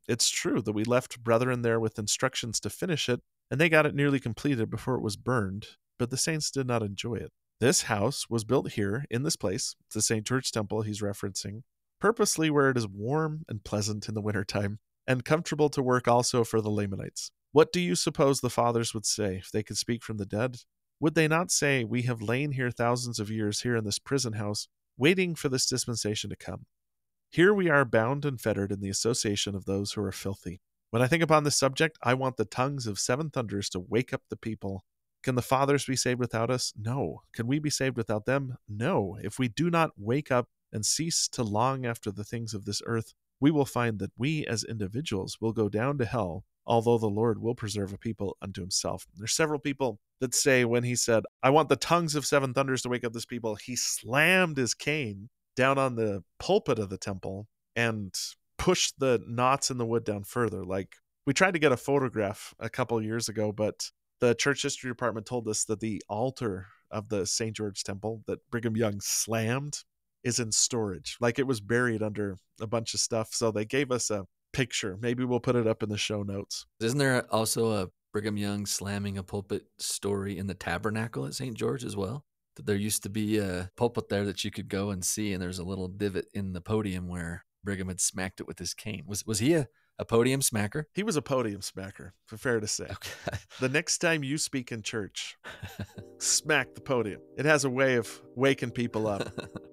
It's true that we left brethren there with instructions to finish it, and they got it nearly completed before it was burned, but the saints did not enjoy it. This house was built here, in this place, the St. George Temple he's referencing, purposely where it is warm and pleasant in the wintertime, and comfortable to work also for the Lamanites. What do you suppose the fathers would say if they could speak from the dead? Would they not say, we have lain here thousands of years here in this prison house, waiting for this dispensation to come? Here we are bound and fettered in the association of those who are filthy. When I think upon this subject, I want the tongues of seven thunders to wake up the people. Can the fathers be saved without us? No. Can we be saved without them? No. If we do not wake up and cease to long after the things of this earth, we will find that we as individuals will go down to hell, although the Lord will preserve a people unto himself. There's several people that say when he said, I want the tongues of seven thunders to wake up this people, he slammed his cane down on the pulpit of the temple and pushed the knots in the wood down further. Like, we tried to get a photograph a couple years ago, but the church history department told us that the altar of the St. George Temple that Brigham Young slammed is in storage. Like, it was buried under a bunch of stuff. So they gave us a picture. Maybe we'll put it up in the show notes. Isn't there also a Brigham Young slamming a pulpit story in the tabernacle at St. George as well? That there used to be a pulpit there that you could go and see, and there's a little divot in the podium where Brigham had smacked it with his cane. Was he a podium smacker? He was a podium smacker, fair to say. Okay. The next time you speak in church, smack the podium. It has a way of waking people up.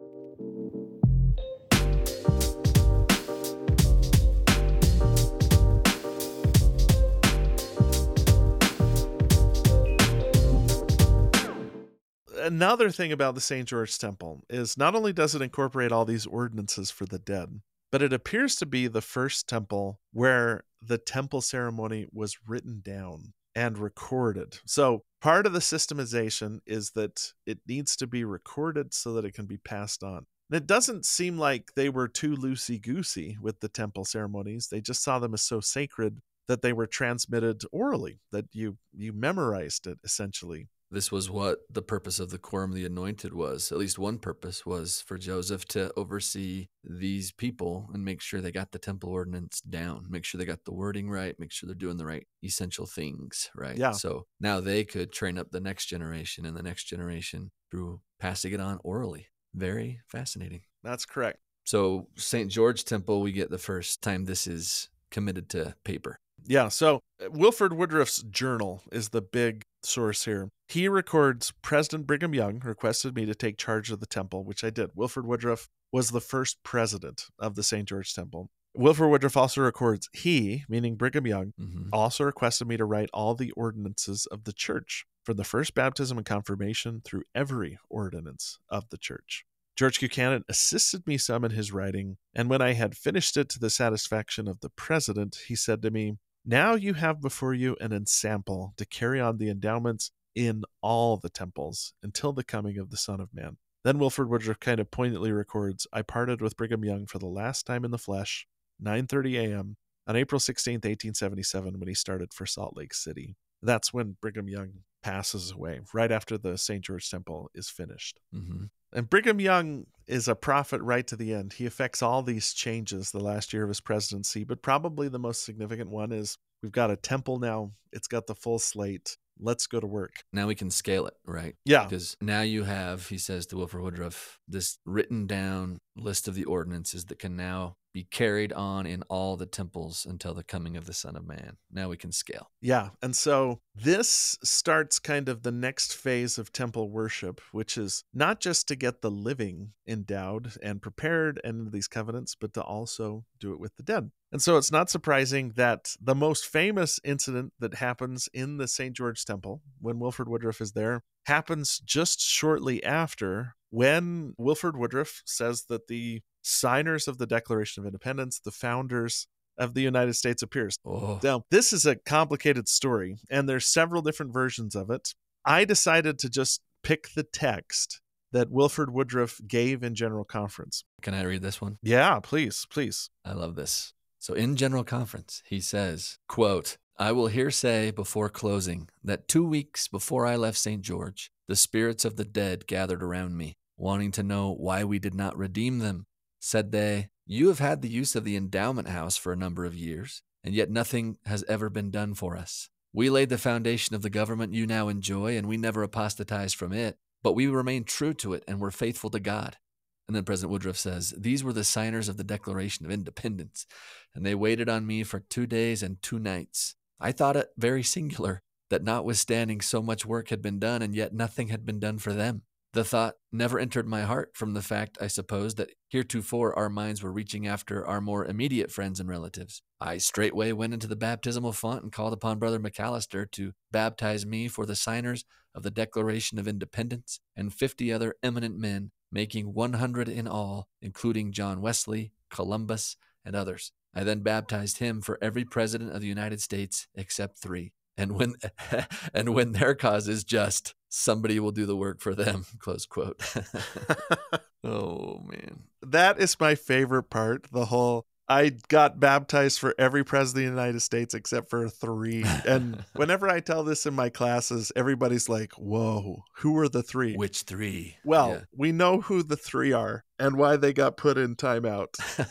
Another thing about the St. George Temple is not only does it incorporate all these ordinances for the dead, but it appears to be the first temple where the temple ceremony was written down and recorded. So part of the systemization is that it needs to be recorded so that it can be passed on. And it doesn't seem like they were too loosey-goosey with the temple ceremonies. They just saw them as so sacred that they were transmitted orally, that you memorized it, essentially. This was what the purpose of the Quorum of the Anointed was. At least one purpose was for Joseph to oversee these people and make sure they got the temple ordinance down, make sure they got the wording right, make sure they're doing the right essential things, right? Yeah. So now they could train up the next generation and the next generation through passing it on orally. Very fascinating. That's correct. So St. George Temple, we get the first time this is committed to paper. Yeah, so Wilford Woodruff's journal is the big source here. He records, President Brigham Young requested me to take charge of the temple, which I did. Wilford Woodruff was the first president of the St. George Temple. Wilford Woodruff also records, he, meaning Brigham Young, also requested me to write all the ordinances of the church, from the first baptism and confirmation through every ordinance of the church. George Buchanan assisted me some in his writing, and when I had finished it to the satisfaction of the president, he said to me, now you have before you an ensample to carry on the endowments in all the temples until the coming of the Son of Man. Then Wilford Woodruff kind of poignantly records, I parted with Brigham Young for the last time in the flesh, 9:30 a.m., on April 16th, 1877, when he started for Salt Lake City. That's when Brigham Young passes away, right after the St. George Temple is finished. Mm-hmm. And Brigham Young is a prophet right to the end. He affects all these changes the last year of his presidency, but probably the most significant one is we've got a temple now. It's got the full slate. Let's go to work. Now we can scale it, right? Yeah. Because now you have, he says to Wilford Woodruff, this written down list of the ordinances that can now be carried on in all the temples until the coming of the Son of Man. Now we can scale. Yeah. And so this starts kind of the next phase of temple worship, which is not just to get the living endowed and prepared into these covenants, but to also do it with the dead. And so it's not surprising that the most famous incident that happens in the St. George Temple, when Wilford Woodruff is there, happens just shortly after, when Wilford Woodruff says that the signers of the Declaration of Independence, the founders of the United States, appears. Oh. Now, this is a complicated story, and there's several different versions of it. I decided to just pick the text that Wilford Woodruff gave in General Conference. Can I read this one? Yeah, please, please. I love this. So in General Conference, he says, quote, I will here say before closing that 2 weeks before I left St. George, the spirits of the dead gathered around me, wanting to know why we did not redeem them. Said they, You have had the use of the endowment house for a number of years, and yet nothing has ever been done for us. We laid the foundation of the government you now enjoy, and we never apostatized from it, but we remained true to it and were faithful to God. And then President Woodruff says, these were the signers of the Declaration of Independence, and they waited on me for 2 days and 2 nights. I thought it very singular that notwithstanding so much work had been done, and yet nothing had been done for them. The thought never entered my heart from the fact, I suppose, that heretofore our minds were reaching after our more immediate friends and relatives. I straightway went into the baptismal font and called upon Brother McAllister to baptize me for the signers of the Declaration of Independence and 50 other eminent men, making 100 in all, including John Wesley, Columbus, and others. I then baptized him for every president of the United States except 3. And when their cause is just, somebody will do the work for them, close quote. Oh, man. That is my favorite part. The whole, I got baptized for every president of the United States except for 3. And whenever I tell this in my classes, everybody's like, whoa, who are the 3? Which 3? Well, Yeah. we know who the 3 are and why they got put in timeout.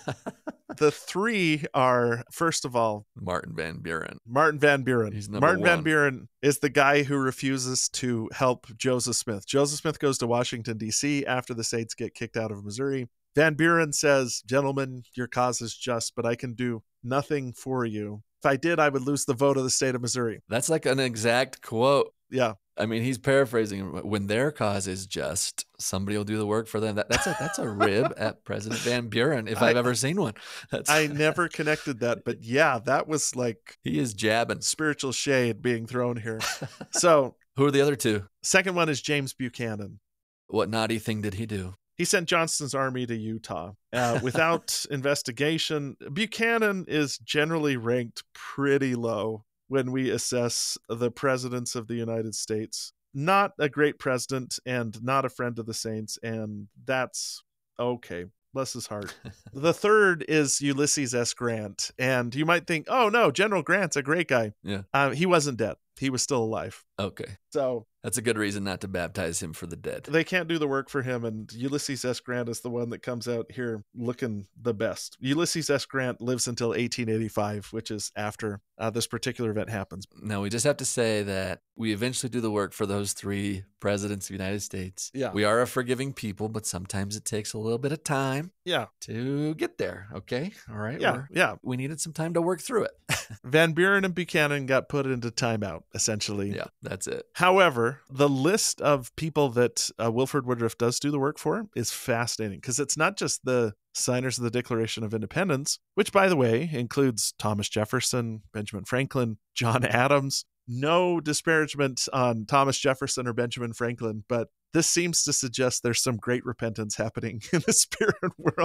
The 3 are, first of all, Martin Van Buren. Martin Van Buren. He's number Martin Van 1. Buren is the guy who refuses to help Joseph Smith. Joseph Smith goes to Washington, D.C. after the Saints get kicked out of Missouri. Van Buren says, gentlemen, your cause is just, but I can do nothing for you. If I did, I would lose the vote of the state of Missouri. That's like an exact quote. Yeah. I mean, he's paraphrasing. When their cause is just, somebody will do the work for them. That's a rib at President Van Buren, if I've ever seen one. I never connected that, but yeah, that was like he is jabbing. Spiritual shade being thrown here. So, who are the other 2? Second one is James Buchanan. What naughty thing did he do? He sent Johnston's army to Utah. Without investigation, Buchanan is generally ranked pretty low when we assess the presidents of the United States. Not a great president and not a friend of the Saints, and that's okay. Bless his heart. The third is Ulysses S. Grant, and you might think, oh no, General Grant's a great guy. Yeah. He wasn't dead. He was still alive. Okay. So that's a good reason not to baptize him for the dead. They can't do the work for him, and Ulysses S. Grant is the one that comes out here looking the best. Ulysses S. Grant lives until 1885, which is after this particular event happens. Now, we just have to say that we eventually do the work for those 3 presidents of the United States. Yeah. We are a forgiving people, but sometimes it takes a little bit of time to get there, okay? All right? Yeah. We needed some time to work through it. Van Buren and Buchanan got put into timeout, essentially. Yeah, that's it. However, the list of people that Wilford Woodruff does do the work for is fascinating because it's not just the signers of the Declaration of Independence, which, by the way, includes Thomas Jefferson, Benjamin Franklin, John Adams. No disparagement on Thomas Jefferson or Benjamin Franklin, but this seems to suggest there's some great repentance happening in the spirit world.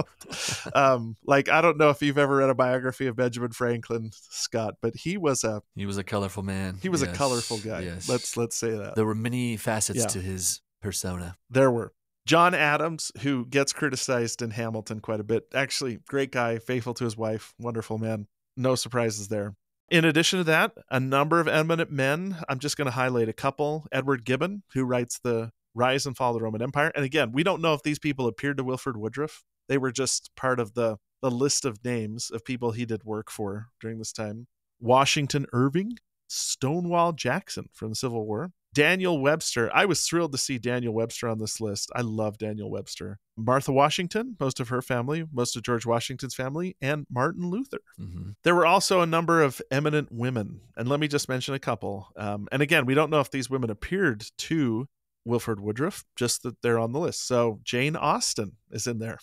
I don't know if you've ever read a biography of Benjamin Franklin, Scott, but he was a colorful man. He was a colorful guy. Yes. Let's say that. There were many facets to his persona. There were. John Adams, who gets criticized in Hamilton quite a bit. Actually, great guy, faithful to his wife, wonderful man. No surprises there. In addition to that, a number of eminent men. I'm just going to highlight a couple. Edward Gibbon, who writes The Rise and Fall of the Roman Empire. And again, we don't know if these people appeared to Wilford Woodruff. They were just part of the list of names of people he did work for during this time. Washington Irving, Stonewall Jackson from the Civil War, Daniel Webster. I was thrilled to see Daniel Webster on this list. I love Daniel Webster. Martha Washington, most of her family, most of George Washington's family, and Martin Luther. Mm-hmm. There were also a number of eminent women, and let me just mention a couple. And again, we don't know if these women appeared to Wilford Woodruff, just that they're on the list. So Jane Austen is in there.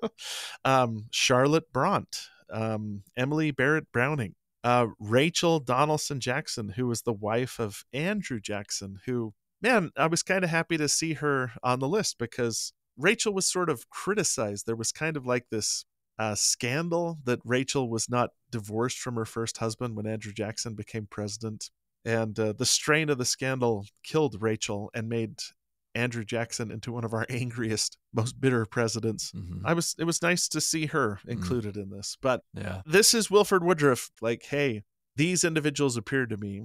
Charlotte Bront, Emily Barrett Browning, Rachel Donaldson Jackson, who was the wife of Andrew Jackson, who, man, I was kind of happy to see her on the list because Rachel was sort of criticized. There was kind of like this scandal that Rachel was not divorced from her first husband when Andrew Jackson became president. And the strain of the scandal killed Rachel and made Andrew Jackson into one of our angriest, most bitter presidents. Mm-hmm. It was nice to see her included in this. But yeah, this is Wilford Woodruff. Like, hey, these individuals appeared to me.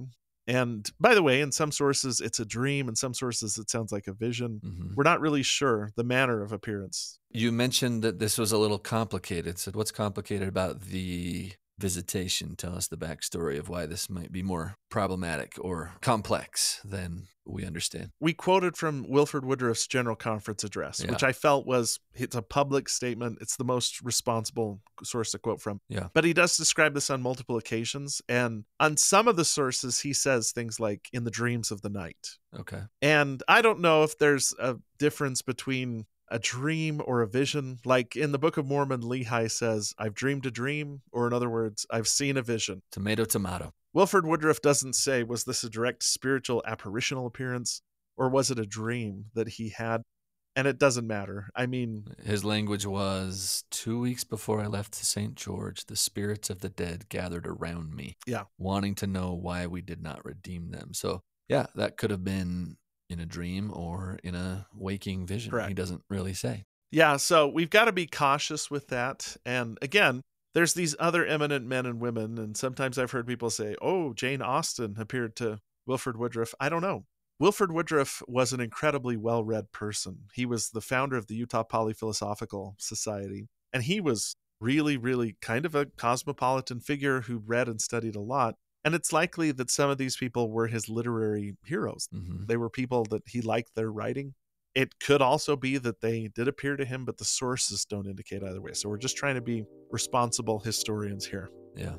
And by the way, in some sources, it's a dream. In some sources, it sounds like a vision. Mm-hmm. We're not really sure the manner of appearance. You mentioned that this was a little complicated. So what's complicated about the visitation? Tell us the backstory of why this might be more problematic or complex than we understand. We quoted from Wilford Woodruff's General Conference address, Yeah. which I felt it's a public statement. It's the most responsible source to quote from. Yeah. But he does describe this on multiple occasions. And on some of the sources, he says things like in the dreams of the night. Okay. And I don't know if there's a difference between a dream or a vision. Like in the Book of Mormon, Lehi says, I've dreamed a dream, or in other words, I've seen a vision. Tomato, tomato. Wilford Woodruff doesn't say, was this a direct spiritual apparitional appearance, or was it a dream that he had? And it doesn't matter. I mean, his language was 2 weeks before I left St. George, the spirits of the dead gathered around me. Yeah. Wanting to know why we did not redeem them. So yeah, that could have been in a dream or in a waking vision. Correct. He doesn't really say. Yeah, so we've got to be cautious with that. And again, there's these other eminent men and women, and sometimes I've heard people say, oh, Jane Austen appeared to Wilford Woodruff. I don't know. Wilford Woodruff was an incredibly well-read person. He was the founder of the Utah Polyphilosophical Society, and he was really, really kind of a cosmopolitan figure who read and studied a lot. And it's likely that some of these people were his literary heroes. Mm-hmm. They were people that he liked their writing. It could also be that they did appear to him, but the sources don't indicate either way. So we're just trying to be responsible historians here. Yeah.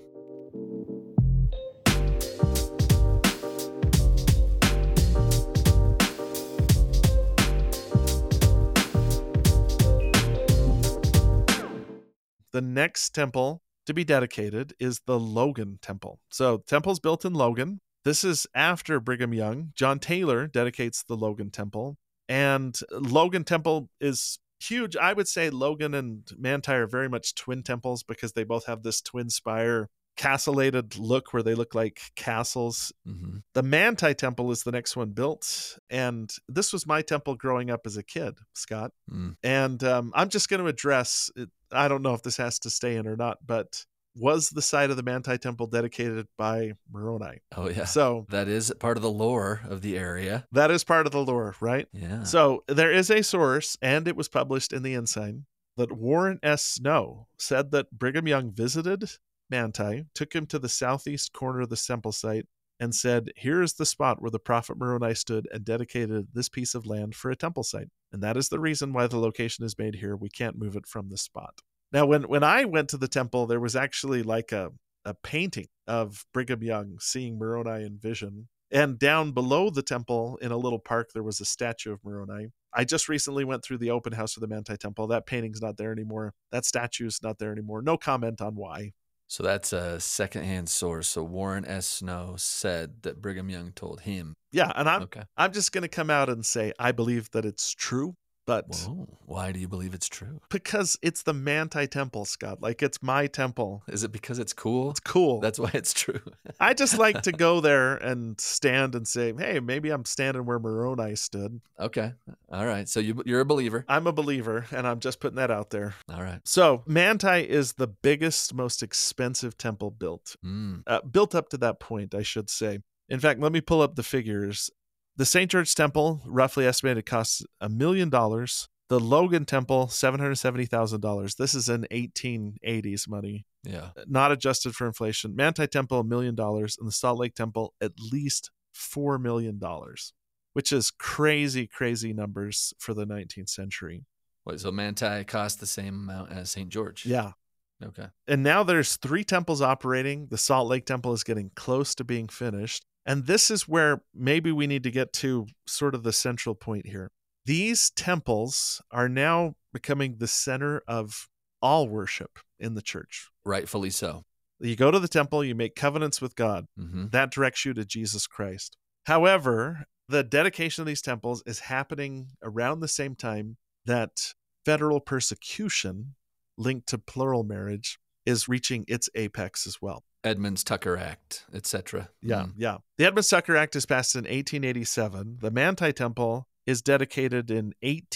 The next temple to be dedicated is the Logan Temple. So temple's built in Logan. This is after Brigham Young. John Taylor dedicates the Logan Temple. And Logan Temple is huge. I would say Logan and Manti are very much twin temples because they both have this twin spire castellated look where they look like castles. Mm-hmm. The Manti Temple is the next one built. And this was my temple growing up as a kid, Scott. And I'm just going to address it. I don't know if this has to stay in or not, but was the site of the Manti Temple dedicated by Moroni? Oh, yeah. So that is part of the lore of the area. That is part of the lore, right? Yeah. So there is a source, and it was published in the Ensign, that Warren S. Snow said that Brigham Young visited Manti, took him to the southeast corner of the temple site, and said, here is the spot where the prophet Moroni stood and dedicated this piece of land for a temple site. And that is the reason why the location is made here. We can't move it from this spot. Now, when I went to the temple, there was actually like a painting of Brigham Young seeing Moroni in vision. And down below the temple in a little park, there was a statue of Moroni. I just recently went through the open house of the Manti Temple. That painting's not there anymore. That statue's not there anymore. No comment on why. So that's a secondhand source. So Warren S. Snow said that Brigham Young told him. Yeah, and Okay. I'm just going to come out and say I believe that it's true. But whoa, why do you believe it's true? Because it's the Manti Temple, Scott. Like, it's my temple. Is it because it's cool? It's cool. That's why it's true. I just like to go there and stand and say, hey, maybe I'm standing where Moroni stood. Okay. All right. So you're a believer. I'm a believer, and I'm just putting that out there. All right. So Manti is the biggest, most expensive temple built. Built up to that point, I should say. In fact, let me pull up the figures. The St. George Temple, roughly estimated, costs $1 million. The Logan Temple, $770,000. This is in 1880s money. Yeah. Not adjusted for inflation. Manti Temple, $1 million. And the Salt Lake Temple, at least $4 million, which is crazy, crazy numbers for the 19th century. Wait, so Manti cost the same amount as St. George? Yeah. Okay. And now there's 3 temples operating. The Salt Lake Temple is getting close to being finished. And this is where maybe we need to get to sort of the central point here. These temples are now becoming the center of all worship in the church. Rightfully so. You go to the temple, you make covenants with God. Mm-hmm. That directs you to Jesus Christ. However, the dedication of these temples is happening around the same time that federal persecution linked to plural marriage is reaching its apex as well. Edmunds-Tucker Act, etc. Yeah. The Edmunds-Tucker Act is passed in 1887. The Manti Temple is dedicated in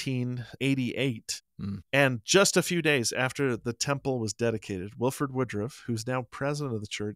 1888. And just a few days after the temple was dedicated, Wilford Woodruff, who's now president of the church,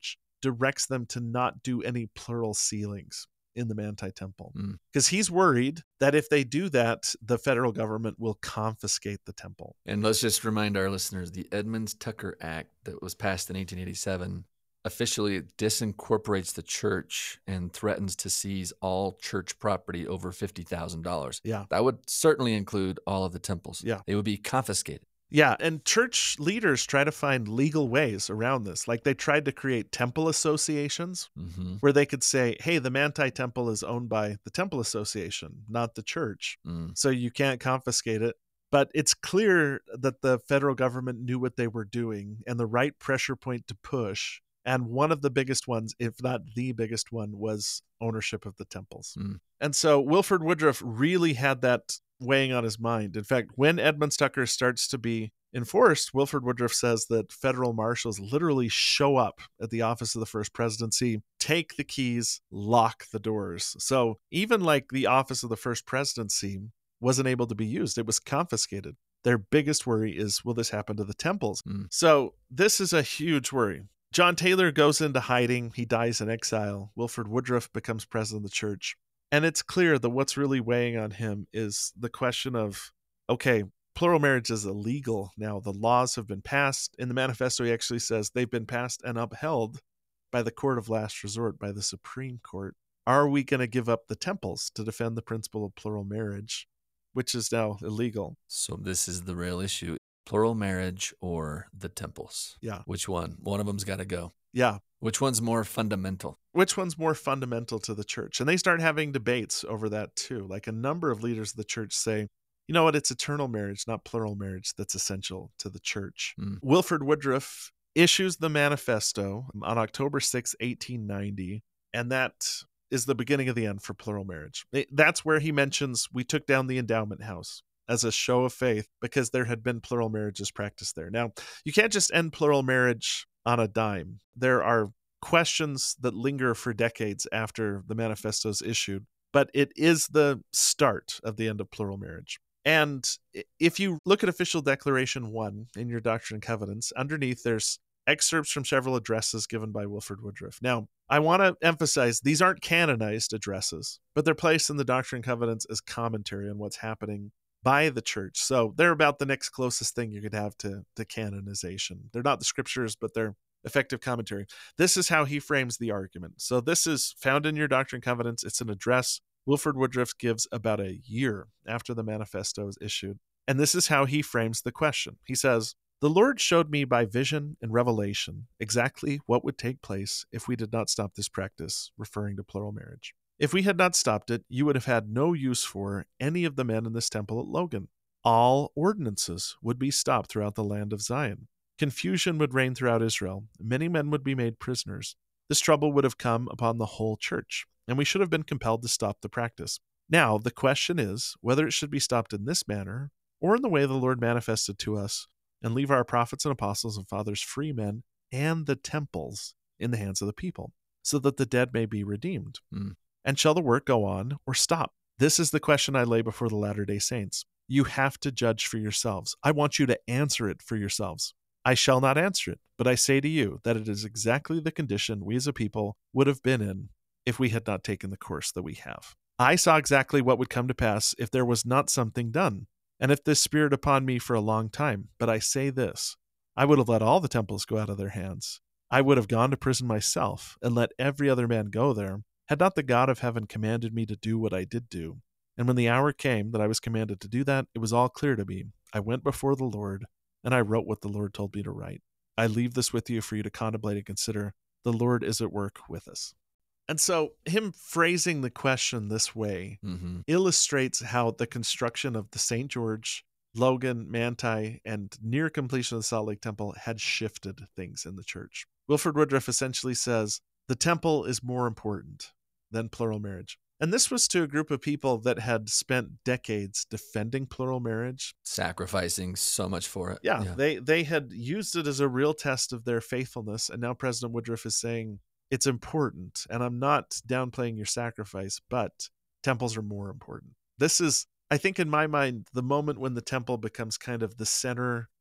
directs them to not do any plural sealings in the Manti Temple. Mm. Because he's worried that if they do that, the federal government will confiscate the temple. And let's just remind our listeners, the Edmunds-Tucker Act that was passed in 1887 officially disincorporates the church and threatens to seize all church property over $50,000. Yeah. That would certainly include all of the temples. Yeah. They would be confiscated. Yeah, and church leaders try to find legal ways around this. Like they tried to create temple associations Mm-hmm. where they could say, hey, the Manti Temple is owned by the Temple Association, not the church. Mm. So you can't confiscate it. But it's clear that the federal government knew what they were doing and the right pressure point to push. And one of the biggest ones, if not the biggest one, was ownership of the temples. Mm. And so Wilford Woodruff really had that weighing on his mind. In fact, when Edmunds-Tucker starts to be enforced, Wilford Woodruff says that federal marshals literally show up at the office of the First Presidency, take the keys, lock the doors. So even like the office of the First Presidency wasn't able to be used. It was confiscated. Their biggest worry is, will this happen to the temples? Mm. So this is a huge worry. John Taylor goes into hiding. He dies in exile. Wilford Woodruff becomes president of the church. And it's clear that what's really weighing on him is the question of, okay, plural marriage is illegal now. The laws have been passed. In the manifesto, he actually says they've been passed and upheld by the court of last resort, by the Supreme Court. Are we going to give up the temples to defend the principle of plural marriage, which is now illegal? So this is the real issue. Plural marriage or the temples? Yeah. Which one? One of them's got to go. Yeah. Which one's more fundamental? Which one's more fundamental to the church? And they start having debates over that too. Like a number of leaders of the church say, you know what, it's eternal marriage, not plural marriage, that's essential to the church. Mm. Wilford Woodruff issues the manifesto on October 6, 1890, and that is the beginning of the end for plural marriage. That's where he mentions, we took down the endowment house as a show of faith because there had been plural marriages practiced there. Now, you can't just end plural marriage on a dime. There are questions that linger for decades after the manifesto is issued, but it is the start of the end of plural marriage. And if you look at Official Declaration 1 in your Doctrine and Covenants, underneath there's excerpts from several addresses given by Wilford Woodruff. Now, I want to emphasize these aren't canonized addresses, but they're placed in the Doctrine and Covenants as commentary on what's happening by the church. So they're about the next closest thing you could have to canonization. They're not the scriptures, but they're effective commentary. This is how he frames the argument. So this is found in your Doctrine and Covenants. It's an address Wilford Woodruff gives about a year after the manifesto is issued. And this is how he frames the question. He says, "The Lord showed me by vision and revelation exactly what would take place if we did not stop this practice," referring to plural marriage. "If we had not stopped it, you would have had no use for any of the men in this temple at Logan. All ordinances would be stopped throughout the land of Zion. Confusion would reign throughout Israel. Many men would be made prisoners. This trouble would have come upon the whole church, and we should have been compelled to stop the practice. Now, the question is whether it should be stopped in this manner or in the way the Lord manifested to us, and leave our prophets and apostles and fathers free men and the temples in the hands of the people, so that the dead may be redeemed. And shall the work go on or stop? This is the question I lay before the Latter-day Saints. You have to judge for yourselves. I want you to answer it for yourselves. I shall not answer it, but I say to you that it is exactly the condition we as a people would have been in if we had not taken the course that we have. I saw exactly what would come to pass if there was not something done, and if this spirit upon me for a long time. But I say this, I would have let all the temples go out of their hands. I would have gone to prison myself and let every other man go there, had not the God of heaven commanded me to do what I did do. And when the hour came that I was commanded to do that, it was all clear to me. I went before the Lord, and I wrote what the Lord told me to write. I leave this with you for you to contemplate and consider. The Lord is at work with us." And so him phrasing the question this way illustrates how the construction of the St. George, Logan, Manti, and near completion of the Salt Lake Temple had shifted things in the church. Wilford Woodruff essentially says, the temple is more important than plural marriage. And this was to a group of people that had spent decades defending plural marriage. Sacrificing so much for it. Yeah. They had used it as a real test of their faithfulness. And now President Woodruff is saying, it's important. And I'm not downplaying your sacrifice, but temples are more important. This is, I think in my mind, the moment when the temple becomes kind of the center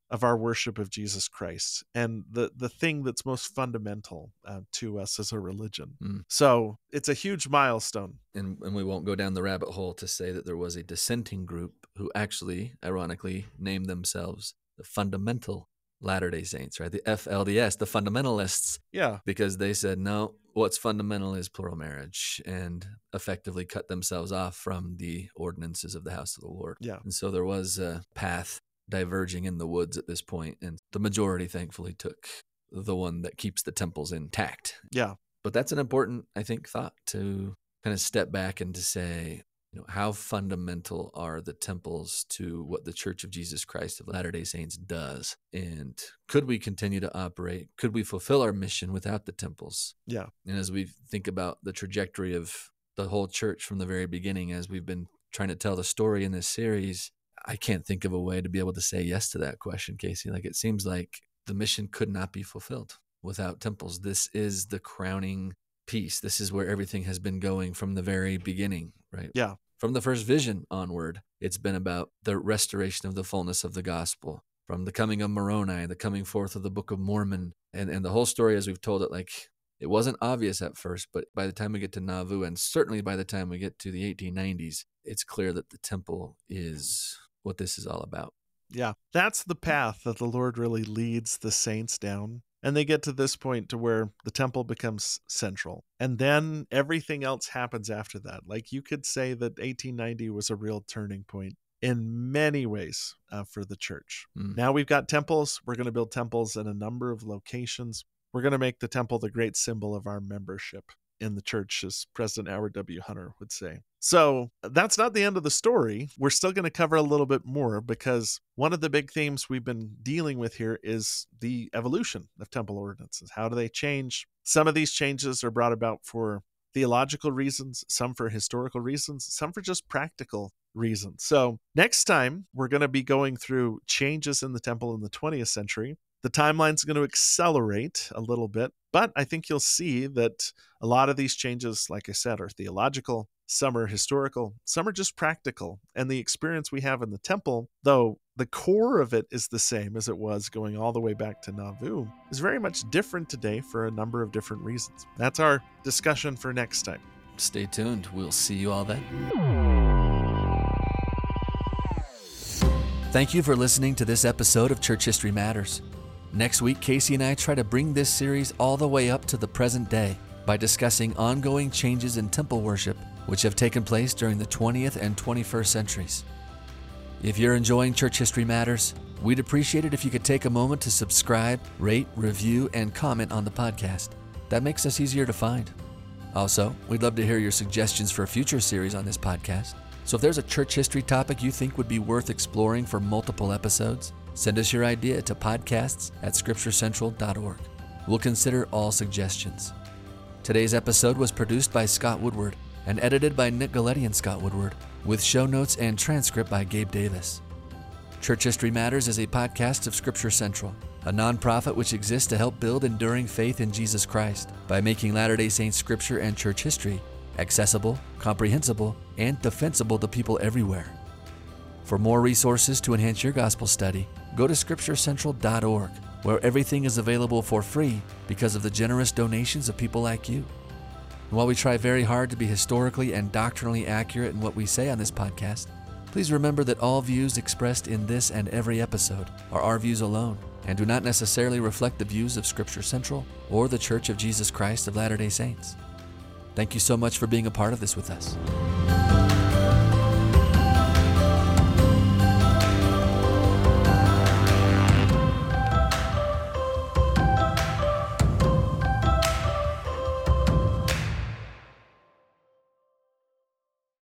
of our worship of Jesus Christ and the thing that's most fundamental to us as a religion. So it's a huge milestone. And we won't go down the rabbit hole to say that there was a dissenting group who actually, ironically, named themselves the Fundamental Latter-day Saints, right? The FLDS, the fundamentalists. Yeah. Because they said, no, what's fundamental is plural marriage, and effectively cut themselves off from the ordinances of the house of the Lord. Yeah. And so there was a path diverging in the woods at this point, and the majority thankfully took the one that keeps the temples intact. Yeah. But that's an important, I think, thought to kind of step back and to say, how fundamental are the temples to what the Church of Jesus Christ of Latter-day Saints does? And could we continue to operate? Could we fulfill our mission without the temples? Yeah. And as we think about the trajectory of the whole church from the very beginning, as we've been trying to tell the story in this series, I can't think of a way to be able to say yes to that question, Casey. Like, it seems like the mission could not be fulfilled without temples. This is the crowning piece. This is where everything has been going from the very beginning, right? Yeah. From the first vision onward, it's been about the restoration of the fullness of the gospel. From the coming of Moroni, the coming forth of the Book of Mormon, and the whole story as we've told it, like, it wasn't obvious at first, but by the time we get to Nauvoo, and certainly by the time we get to the 1890s, it's clear that the temple is what this is all about. Yeah. That's the path that the Lord really leads the saints down. And they get to this point to where the temple becomes central. And then everything else happens after that. Like, you could say that 1890 was a real turning point in many ways for the church. Now we've got temples. We're going to build temples in a number of locations. We're going to make the temple the great symbol of our membership in the church, as President Howard W. Hunter would say. So that's not the end of the story. We're still going to cover a little bit more, because one of the big themes we've been dealing with here is the evolution of temple ordinances. How do they change? Some of these changes are brought about for theological reasons, some for historical reasons, some for just practical reasons. So next time, we're going to be going through changes in the temple in the 20th century. The timeline's going to accelerate a little bit, but I think you'll see that a lot of these changes, like I said, are theological, some are historical, some are just practical. And the experience we have in the temple, though the core of it is the same as it was going all the way back to Nauvoo, is very much different today for a number of different reasons. That's our discussion for next time. Stay tuned. We'll see you all then. Thank you for listening to this episode of Church History Matters. Next week, Casey and I try to bring this series all the way up to the present day by discussing ongoing changes in temple worship which have taken place during the 20th and 21st centuries. If you're enjoying Church History Matters, we'd appreciate it if you could take a moment to subscribe, rate, review, and comment on the podcast. That makes us easier to find. Also, we'd love to hear your suggestions for a future series on this podcast. So if there's a church history topic you think would be worth exploring for multiple episodes, send us your idea to podcasts@scripturecentral.org. We'll consider all suggestions. Today's episode was produced by Scott Woodward and edited by Nick Galletti and Scott Woodward, with show notes and transcript by Gabe Davis. Church History Matters is a podcast of Scripture Central, a nonprofit which exists to help build enduring faith in Jesus Christ by making Latter-day Saints scripture and church history accessible, comprehensible, and defensible to people everywhere. For more resources to enhance your gospel study, go to scripturecentral.org, where everything is available for free because of the generous donations of people like you. And while we try very hard to be historically and doctrinally accurate in what we say on this podcast, please remember that all views expressed in this and every episode are our views alone and do not necessarily reflect the views of Scripture Central or the Church of Jesus Christ of Latter-day Saints. Thank you so much for being a part of this with us.